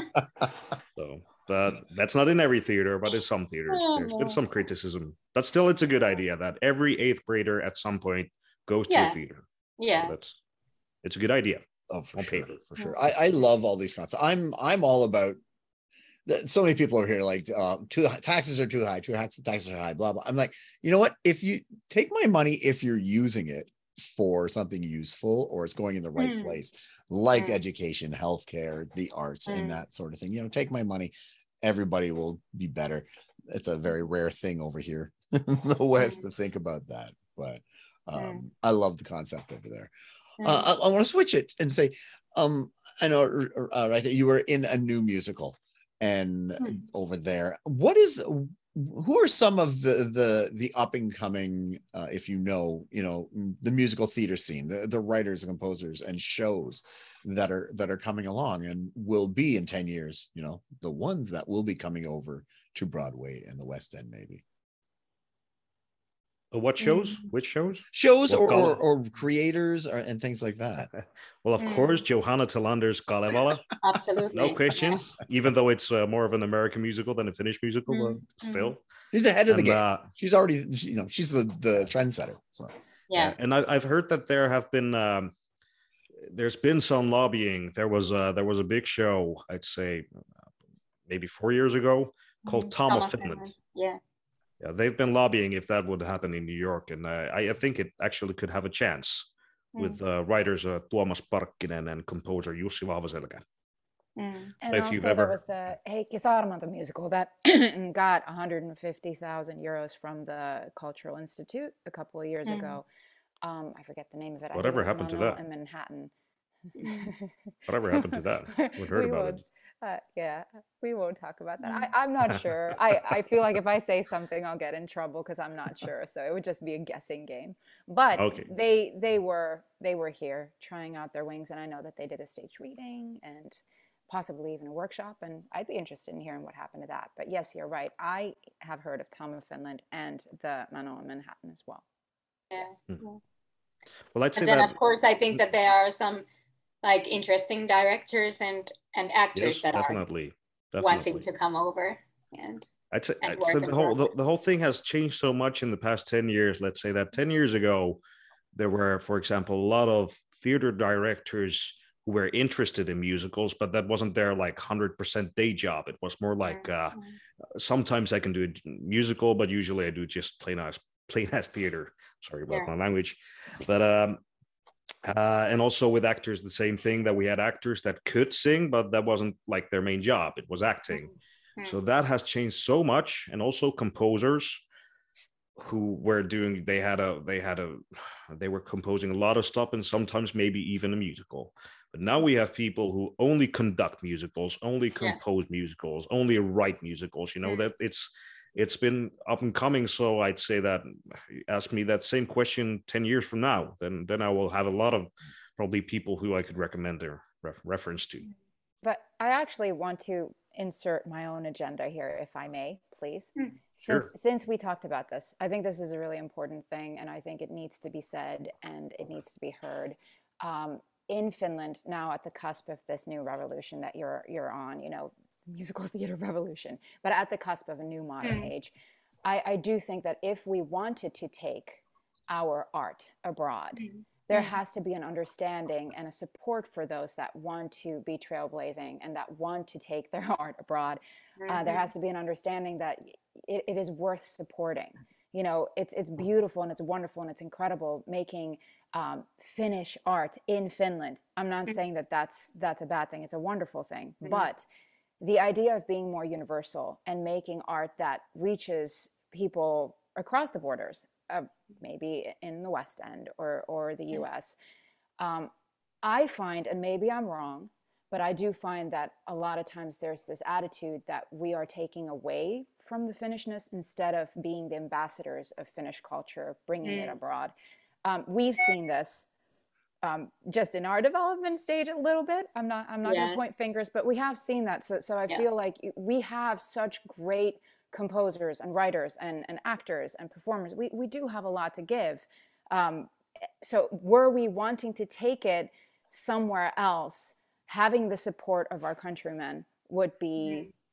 So, but that's not in every theater, but in some theaters, oh. there's been some criticism. But still, it's a good idea that every eighth grader at some point goes yeah. to a theater. Yeah, so that's it's a good idea. Oh, for on sure, paper. for sure. I, I love all these concepts. I'm I'm all about. So many people are here like uh, too taxes are too high, too high, taxes are high, blah blah. I'm like, you know what? If you take my money, if you're using it for something useful or it's going in the right mm. place, like mm. education, healthcare, the arts, mm. and that sort of thing, you know, take my money. Everybody will be better. It's a very rare thing over here in the West mm. to think about that, but um, mm. I love the concept over there. Mm. Uh, I, I want to switch it and say, um, I know, uh, right, you were in a new musical. And hmm. over there, what is who are some of the the the up and coming, uh, if you know, you know, the musical theater scene, the, the writers and composers and shows that are that are coming along and will be in ten years, you know, the ones that will be coming over to Broadway and the West End, maybe. What shows? Which shows? Shows or, or, or creators or, and things like that. Well, of mm. course, Johanna Tillander's Kalevala. Absolutely. No question. Even though it's uh, more of an American musical than a Finnish musical, mm. uh, still. She's ahead of and, the game. Uh, she's already, you know, she's the, the trendsetter. So. Yeah. Uh, and I, I've heard that there have been um, there's been some lobbying. There was a, there was a big show, I'd say maybe four years ago, called Mhm. Tom, Tom of of Finland. Finland. Yeah. Yeah, they've been lobbying if that would happen in New York, and uh, I, I think it actually could have a chance with uh, writers uh, Tuomas Parkkinen and composer Jussi Vahvaselkä. Mm. And if also you've there ever- was the Heikki Saarmanto musical that got one hundred fifty thousand euros from the Cultural Institute a couple of years Mm. ago. Um, I forget the name of it. Whatever I think it was happened to Mano that? in Manhattan. Whatever happened to that? We've heard We about won't- it. Uh, yeah, we won't talk about that. Mm. I, I'm not sure. I, I feel like if I say something, I'll get in trouble because I'm not sure. So it would just be a guessing game. But Okay. they they were they were here trying out their wings, and I know that they did a stage reading and possibly even a workshop. And I'd be interested in hearing what happened to that. But yes, you're right. I have heard of Tom of Finland and the Mano in Manhattan as well. Yeah. Yes. Hmm. Yeah. Well, I'd say And then, that of course, I think that there are some like interesting directors and and actors yes, that definitely, are wanting definitely. to come over. And I'd say, and I'd say work the on whole the, projects. the whole thing has changed so much in the past ten years. Let's say that ten years ago, there were, for example, a lot of theater directors who were interested in musicals, but that wasn't their like one hundred percent day job. It was more like uh, Mm. sometimes I can do a musical, but usually I do just plain as plain as theater. Sorry about Yeah. my language, but um, uh, and also with actors, the same thing, that we had actors that could sing, but that wasn't like their main job. It was acting. Mm. So that has changed so much, and also composers who were doing they had a they had a they were composing a lot of stuff, and sometimes maybe even a musical. But now we have people who only conduct musicals, only compose musicals, only write musicals. You know, Mm. that it's it's been up and coming. So I'd say that, ask me that same question ten years from now, then then I will have a lot of probably people who I could recommend their ref- reference to. But I actually want to insert my own agenda here, if I may, please. Mm. Since, Sure. since we talked about this, I think this is a really important thing, and I think it needs to be said and it needs to be heard. Um, in Finland, now at the cusp of this new revolution that you're you're on, you know, musical theater revolution, but at the cusp of a new modern Mm. age, I, I do think that if we wanted to take our art abroad, Mm. there Mm. has to be an understanding and a support for those that want to be trailblazing and that want to take their art abroad. Uh, there Mhm. has to be an understanding that it, it is worth supporting. You know, it's it's beautiful and it's wonderful and it's incredible making um, Finnish art in Finland. I'm not Mhm. saying that that's that's a bad thing. It's a wonderful thing. Mhm. But the idea of being more universal and making art that reaches people across the borders, uh, maybe in the West End or or the U S, um, I find, and maybe I'm wrong, but I do find that a lot of times there's this attitude that we are taking away from the Finnishness instead of being the ambassadors of Finnish culture, bringing it Mm. abroad. Um, we've seen this um, just in our development stage a little bit. I'm not I'm not going Yes. to point fingers, but we have seen that. So so I Yeah. feel like we have such great composers and writers and, and actors and performers. We we do have a lot to give. Um, so were we wanting to take it somewhere else, having the support of our countrymen would be Mhm.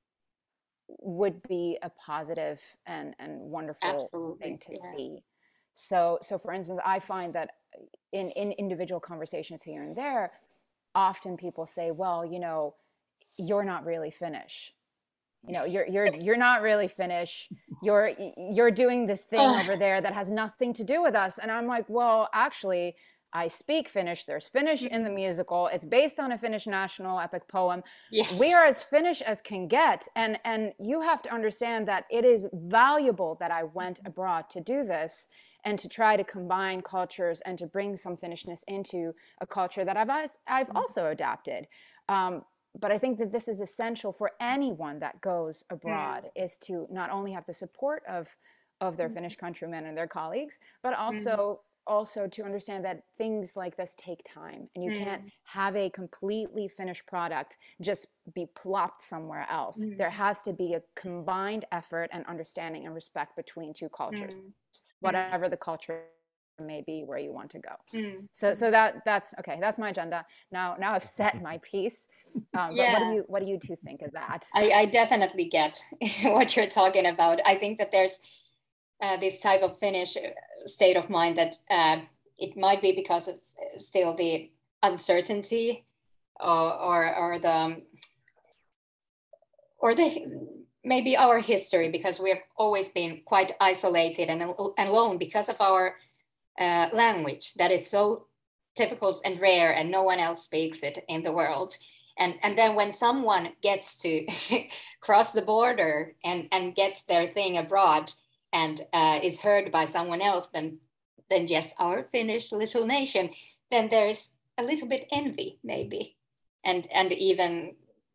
would be a positive and and wonderful Absolutely, thing to yeah. see. So so for instance, I find that in in individual conversations here and there, often people say, well, you know, you're not really Finnish. You know, you're you're you're not really Finnish. You're you're doing this thing Ugh. over there that has nothing to do with us. And I'm like, well, actually, I speak Finnish. There's Finnish in the musical. It's based on a Finnish national epic poem. Yes. We are as Finnish as can get. And and you have to understand that it is valuable that I went abroad to do this and to try to combine cultures and to bring some Finnishness into a culture that I've als- I've also adapted. Um, but I think that this is essential for anyone that goes abroad, is to not only have the support of of their Finnish countrymen and their colleagues, but also also to understand that things like this take time, and you can't have a completely finished product just be plopped somewhere else. There has to be a combined effort and understanding and respect between two cultures, whatever the culture may be where you want to go. Mm. So so that that's okay. That's my agenda. Now now I've set my piece. Um, but what do Yeah. you what do you two think of that? I, I definitely get what you're talking about. I think that there's uh, this type of Finnish state of mind that uh, it might be because of still the uncertainty or or, or the or the maybe our history, because we have always been quite isolated and, and alone because of our uh, language that is so difficult and rare, and no one else speaks it in the world. And, and then when someone gets to cross the border and, and gets their thing abroad and uh, is heard by someone else than, than just our Finnish little nation, then there is a little bit envy maybe. And, and even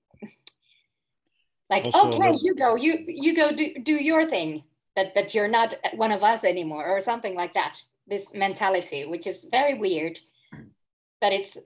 like, also, okay, the... you go, you, you go do, do your thing, but, but you're not one of us anymore, or something like that. This mentality, which is very weird, but it's,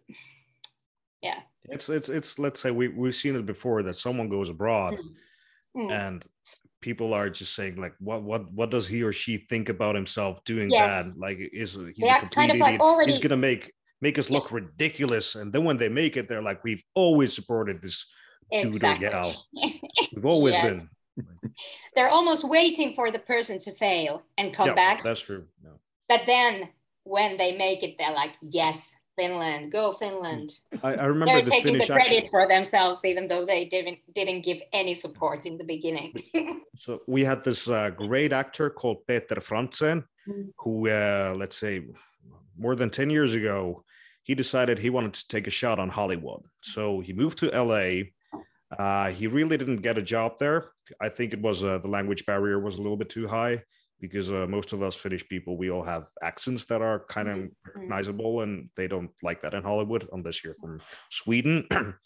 yeah. It's, it's, it's, let's say we, we've seen it before that someone goes abroad mm. Mm. and people are just saying like, what, what, what does he or she think about himself doing yes. bad? Like, is he's yeah, a complete kind of idiot. Like already... He's going to make, make us look yeah. ridiculous. And then when they make it, they're like, we've always supported this exactly. dude or gal. We've always yes. been. They're almost waiting for the person to fail and come yeah, back. That's true. No. But then when they make it, they're like, yes, Finland, go Finland. I, I remember they're this taking Finnish the credit actor. for themselves, even though they didn't didn't give any support in the beginning. So we had this uh, great actor called Peter Frantzen, mm. who, uh, let's say, more than ten years ago, he decided he wanted to take a shot on Hollywood. So he moved to L A. Uh, he really didn't get a job there. I think it was uh, the language barrier was a little bit too high, because uh, most of us Finnish people, we all have accents that are kind of mm-hmm. recognizable, and they don't like that in Hollywood unless you're from Sweden.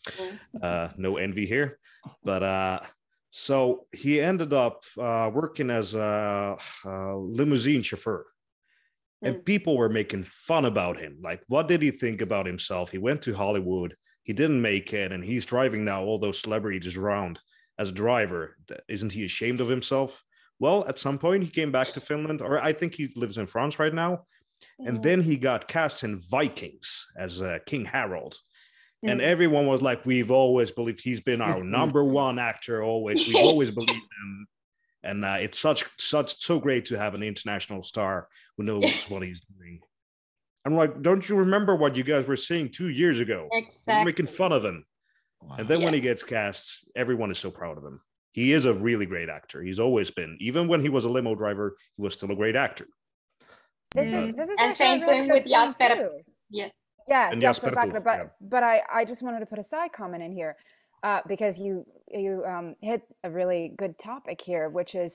uh, no envy here. But uh, so he ended up uh, working as a, a limousine chauffeur. Mm. And people were making fun about him. Like, what did he think about himself? He went to Hollywood. He didn't make it, and he's driving now all those celebrities around as a driver. Isn't he ashamed of himself? Well, at some point he came back to Finland, or I think he lives in France right now. Yeah. And then he got cast in Vikings as uh, King Harold. Mm. And everyone was like, we've always believed he's been our number one actor, always. We've always believed him. And uh, it's such, such, so great to have an international star who knows what he's doing. I'm like, don't you remember what you guys were saying two years ago? Exactly. You're making fun of him. Wow. And then yeah. when he gets cast, everyone is so proud of him. He is a really great actor. He's always been. Even when he was a limo driver, he was still a great actor. This mm. is this is and same thing with Jasper. Yeah. Yes, Jasper Backlund. But yeah. but I, I just wanted to put a side comment in here uh, because you you um, hit a really good topic here, which is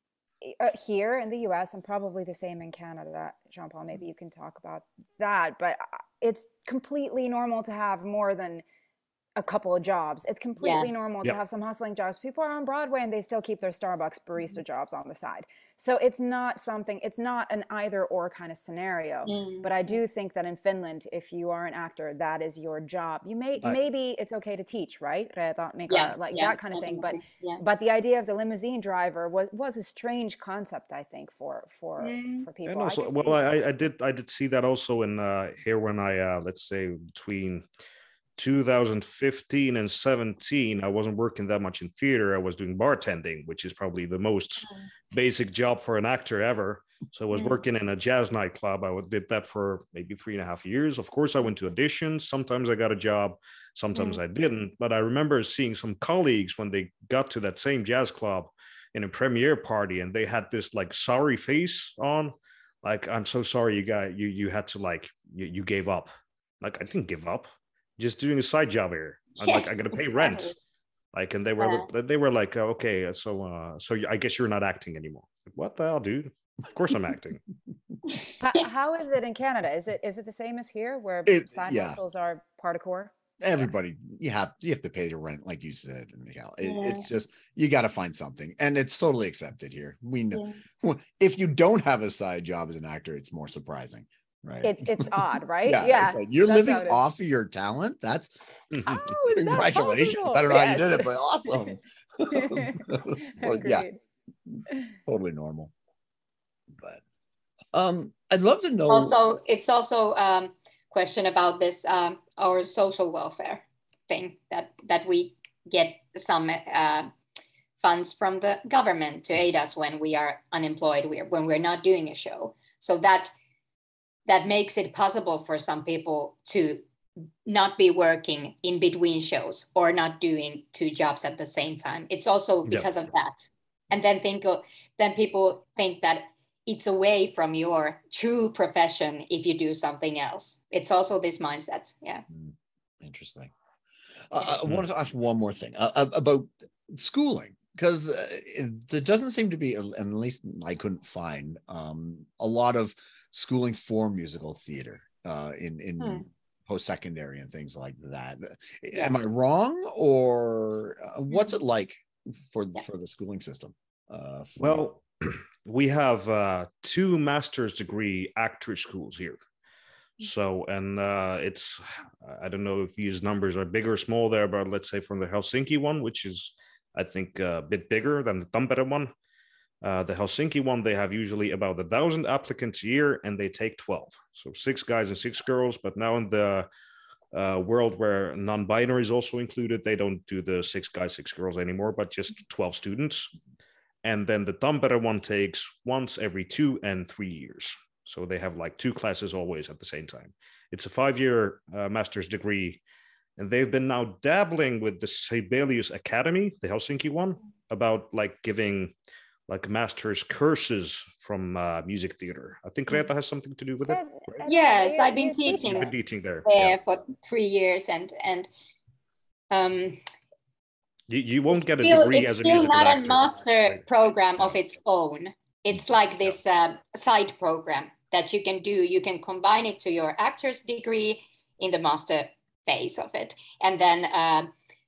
uh, here in the U S and probably the same in Canada. Jean-Paul, maybe you can talk about that. But it's completely normal to have more than a couple of jobs. It's completely yes. normal yep. to have some hustling jobs. People are on Broadway and they still keep their Starbucks barista jobs on the side. So it's not something, it's not an either or kind of scenario. Mm. But I do think that in Finland, if you are an actor, that is your job. You may, right. maybe it's okay to teach, right? Yeah, like yeah, that kind of thing. But yeah. but the idea of the limousine driver was, was a strange concept, I think, for for, mm. for people. And also, I well, I, I did I did see that also in uh, here when I, uh, let's say between two thousand fifteen and seventeen, I wasn't working that much in theater. I was doing bartending, which is probably the most oh. basic job for an actor ever. So I was mm. working in a jazz nightclub. I did that for maybe three and a half years. Of course, I went to auditions. Sometimes I got a job, sometimes mm. I didn't. But I remember seeing some colleagues when they got to that same jazz club in a premiere party, and they had this like sorry face on. Like, I'm so sorry you got, you, you had to like, you, you gave up. Like, I didn't give up. Just doing a side job here. I'm yes, like, I gotta pay exactly. rent. Like, and they were uh, they were like, uh, okay, so uh, so I guess you're not acting anymore. Like, what the hell, dude? Of course I'm acting. how, how is it in Canada? Is it is it the same as here, where it, side yeah. hustles are part of core? Everybody, yeah. you have you have to pay your rent, like you said, Mikael. It, yeah. It's just you got to find something, and it's totally accepted here. We know yeah. if you don't have a side job as an actor, it's more surprising. Right. It's it's odd, right? Yeah. yeah. It's like you're That's living off of your talent. That's oh, is congratulations. That I don't know yes. how you did it, but awesome. So, yeah. Totally normal. But um I'd love to know also it's also um question about this um our social welfare thing that that we get some uh funds from the government to aid us when we are unemployed, we are, when we're not doing a show. So that that makes it possible for some people to not be working in between shows or not doing two jobs at the same time. It's also because yeah. of that. And then think of, then people think that it's away from your true profession if you do something else. It's also this mindset. Yeah. Interesting. Uh, I want to ask one more thing uh, about schooling, because uh, there doesn't seem to be, and at least I couldn't find um, a lot of schooling for musical theater uh, in in hmm. post-secondary and things like that. Yeah. Am I wrong, or uh, what's it like for yeah. for the schooling system? Uh, for- well, we have uh, two master's degree actor schools here. So, and uh, it's, I don't know if these numbers are big or small there, but let's say from the Helsinki one, which is, I think, a bit bigger than the Tampere one. Uh, the Helsinki one, they have usually about a thousand applicants a year, and they take twelve. So six guys and six girls. But now in the uh, world where non-binary is also included, they don't do the six guys, six girls anymore, but just twelve students. And then the Tampere one takes once every two and three years. So they have like two classes always at the same time. It's a five-year uh, master's degree. And they've been now dabbling with the Sibelius Academy, the Helsinki one, about like giving like master's courses from uh, music theater. I think Greta has something to do with it. Right? Yes, I've been teaching, been teaching there, there yeah. for three years. And, and um, you, you won't get still, a degree as a musical actor. It's still not actor, a master right? program of its own. It's like this uh, side program that you can do. You can combine it to your actor's degree in the master phase of it, and then uh,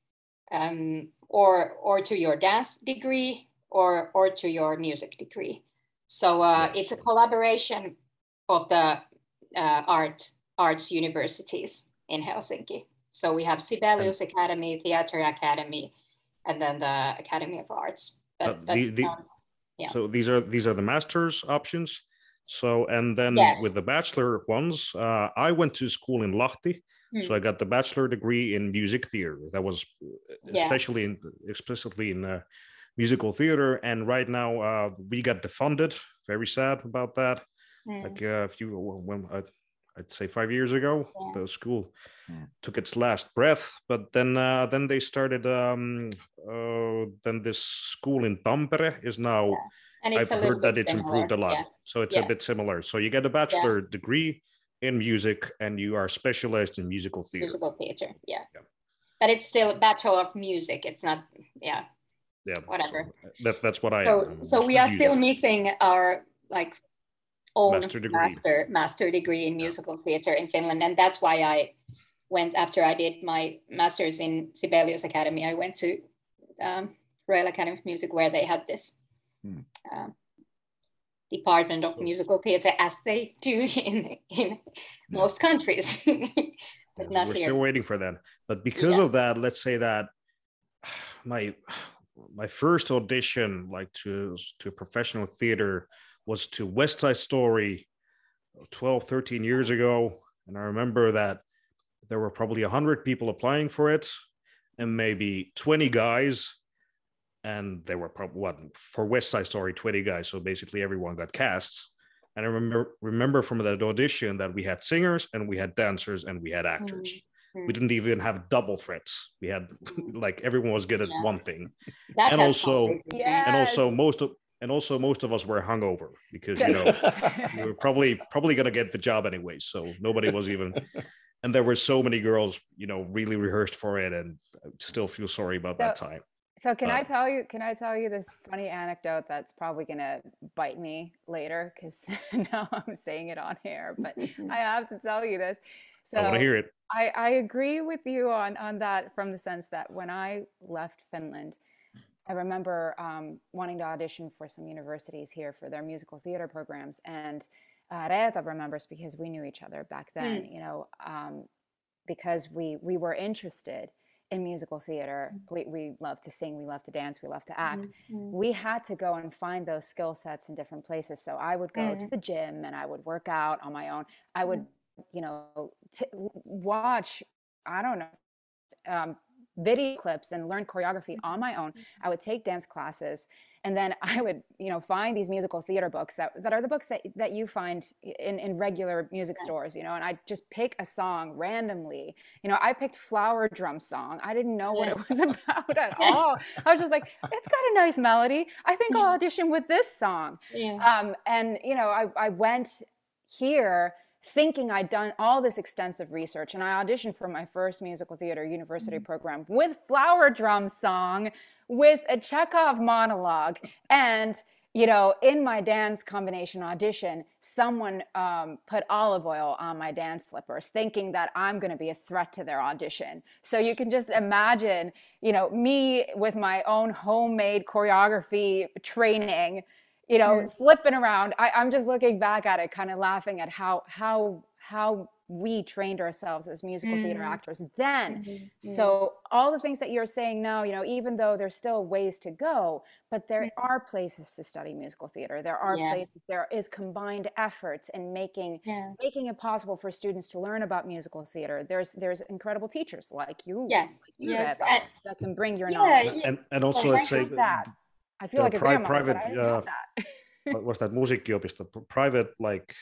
um, or or to your dance degree, or or to your music degree. So uh, yes. It's a collaboration of the uh, art arts universities in Helsinki. So we have Sibelius and, Academy, Theatre Academy, and then the Academy of Arts. But, uh, but the, the, um, yeah. So these are these are the master's options. So and then yes. with the bachelor ones, uh, I went to school in Lahti. Mm. So I got the bachelor degree in music theater. That was especially yeah. in, explicitly in uh, musical theater. And right now uh, we got defunded. Very sad about that. Mm. Like uh, a few, when I, I'd say five years ago, yeah. the school yeah. took its last breath. But then uh, then they started. Um, uh, then this school in Tampere is now. Yeah. And it's I've a heard that it's similar. improved a lot. Yeah. So it's yes. a bit similar. So you get a bachelor yeah. degree in music, and you are specialized in musical theater. Musical theater, yeah. yeah. But it's still a bachelor of music. It's not, yeah. Yeah. Whatever. So that that's what I so, am. So we are music. Still missing our like own master degree. master master degree in musical yeah. theater in Finland, and that's why I went after I did my master's in Sibelius Academy. I went to um, Royal Academy of Music, where they had this. Hmm. Um, department of musical theater, as they do in in yeah. most countries. But yeah, not we're here. Still waiting for that. But because yeah. of that, let's say that my my first audition, like to to professional theater, was to West Side Story twelve, thirteen years ago. And I remember that there were probably one hundred people applying for it, and maybe twenty guys. And there were probably what for West Side Story, twenty guys. So basically everyone got cast. And I remember remember from that audition that we had singers and we had dancers and we had actors. Mm-hmm. We didn't even have double threats. We had like everyone was good at yeah. one thing. That and also yes. and also most of and also most of us were hungover because you know we were probably probably gonna get the job anyway. So nobody was even and there were so many girls, you know, really rehearsed for it, and I still feel sorry about so, that time. So can uh, I tell you, can I tell you this funny anecdote that's probably going to bite me later because now I'm saying it on air, but I have to tell you this. So I want to hear it. I, I agree with you on, on that from the sense that when I left Finland, I remember um, wanting to audition for some universities here for their musical theater programs. And uh, Reeta remembers because we knew each other back then, mm. you know, um, because we, we were interested in musical theater. We, we love to sing, we love to dance, we love to act. Mm-hmm. We had to go and find those skill sets in different places. So I would go mm-hmm. to the gym and I would work out on my own. I would, you know, t- watch, I don't know, um, video clips and learn choreography on my own. I would take dance classes, and then I would, you know, find these musical theater books that, that are the books that, that you find in, in regular music stores, you know, and I just pick a song randomly. You know, I picked Flower Drum Song. I didn't know what it was about at all. I was just like, it's got a nice melody. I think I'll audition with this song. Yeah. Um, and, you know, I, I went here thinking I'd done all this extensive research, and I auditioned for my first musical theater university mm-hmm. program with Flower Drum Song, with a Chekhov monologue. And, you know, in my dance combination audition, someone um, put olive oil on my dance slippers, thinking that I'm going to be a threat to their audition. So you can just imagine, you know, me with my own homemade choreography training, you know, mm. slipping around. I, I'm just looking back at it, kind of laughing at how how how we trained ourselves as musical mm. theater actors then. Mm-hmm. So all the things that you're saying now, you know, even though there's still ways to go, but there mm. are places to study musical theater. There are yes. places, there is combined efforts in making yeah. making it possible for students to learn about musical theater. There's there's incredible teachers like you, yes, like you yes, that, and, that can bring your yeah, knowledge. And and also well, I'd say that. I feel like a pri- grandma, private, but I didn't uh, have that. what was that musiikkiopisto? Private, like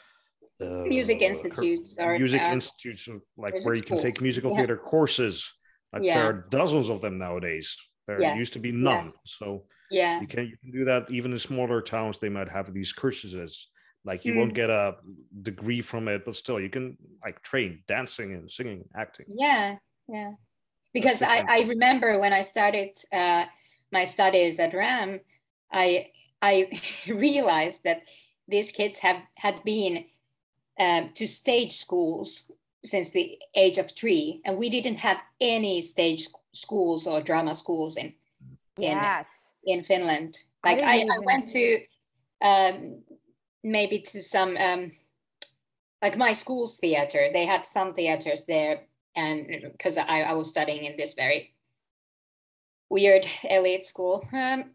uh, music institutes or music uh, institutes, like music where you can schools. take musical yeah. theater courses. Like yeah. there are dozens of them nowadays. There yes. used to be none. Yes. So yeah, you can you can do that even in smaller towns. They might have these courses. Like you mm. won't get a degree from it, but still you can like train dancing and singing, acting. Yeah, yeah. Because I, I remember when I started uh, my studies at RAM, I I realized that these kids have had been um, to stage schools since the age of three, and we didn't have any stage schools or drama schools in yes. in, in Finland. Like I, I, I went to um, maybe to some um, like my school's theater. They had some theaters there, and because I, I was studying in this very weird elite school, um,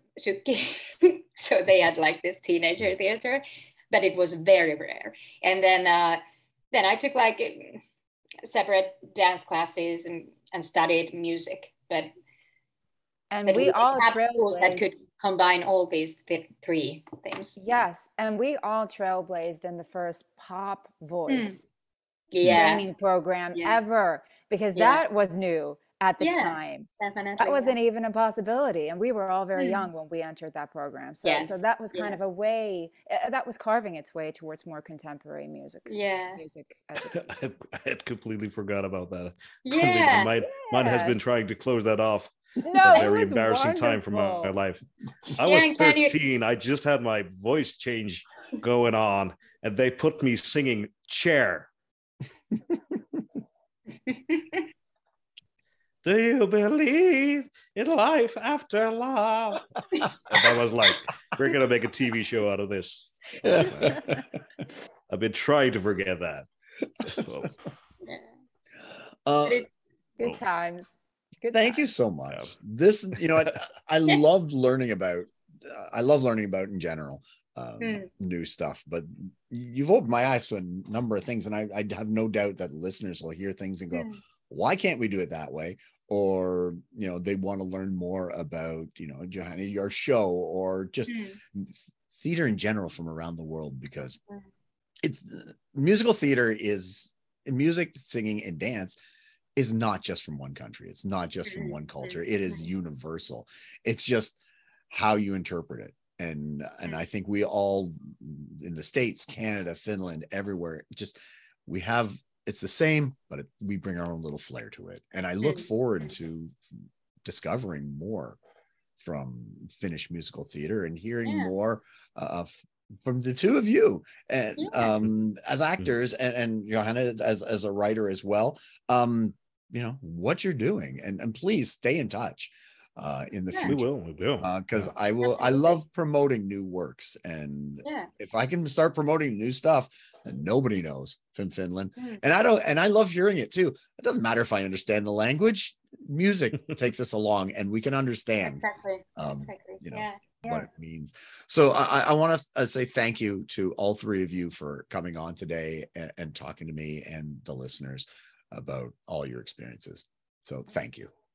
so they had like this teenager theater, but it was very rare. And then uh, then I took like separate dance classes and, and studied music. But and but we, we all have schools that could combine all these th- three things. Yes, and we all trailblazed in the first pop voice mm. yeah. training program yeah. ever, because yeah. that was new at the yeah, time. Definitely, that wasn't yeah. even a possibility, and we were all very mm. young when we entered that program. So, yes. so that was kind yes. of a way uh, that was carving its way towards more contemporary music. Yeah, music. I, I had completely forgot about that. Yeah, mine, yeah. mine has been trying to close that off. No, a very it was embarrassing wonderful. time for my, my life. I yeah, was thirteen. You... I just had my voice change going on, and they put me singing Chair. Do you believe in life after love? And I was like, we're going to make a T V show out of this. I've been trying to forget that. So. Uh, Good times. Good Thank times. you so much. This, you know, I, I loved learning about, uh, I love learning about in general, um, mm. new stuff, but you've opened my eyes to a number of things. And I, I have no doubt that listeners will hear things and go, mm. why can't we do it that way? Or, you know, they want to learn more about, you know, Johanna, your show, or just mm. theater in general from around the world, because mm. it's musical theater is music, singing, and dance is not just from one country. It's not just from one culture. It is universal. It's just how you interpret it. And, and I think we all in the States, Canada, Finland, everywhere, just, we have, it's the same, but it, we bring our own little flair to it. And I look forward to discovering more from Finnish musical theater and hearing yeah. more of from the two of you, and yeah. um, as actors, and, and Johanna as, as a writer as well. Um, you know what you're doing, and, and please stay in touch uh, in the yeah, future. We will, we will. Because uh, yeah. I will. I love promoting new works, and yeah. if I can start promoting new stuff that nobody knows from Finland, mm. and I don't, and I love hearing it too. It doesn't matter if I understand the language. Music takes us along, and we can understand. Exactly. Um, exactly. You know. Yeah. what it means. So I, I want to uh, say thank you to all three of you for coming on today and, and talking to me and the listeners about all your experiences. So thank you.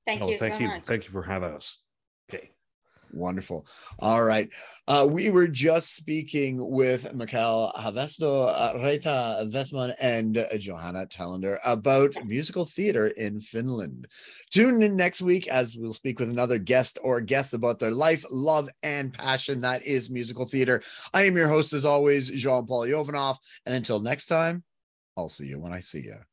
Thank Oh, you thank so you. much. Thank you for having us. Okay. Wonderful. All right. Uh, we were just speaking with Mikael Haavisto, uh, Reetta Westman, and uh, Johanna Telander about musical theater in Finland. Tune in next week as we'll speak with another guest or guest about their life, love, and passion that is musical theater. I am your host, as always, Jean-Paul Jovanov. And until next time, I'll see you when I see you.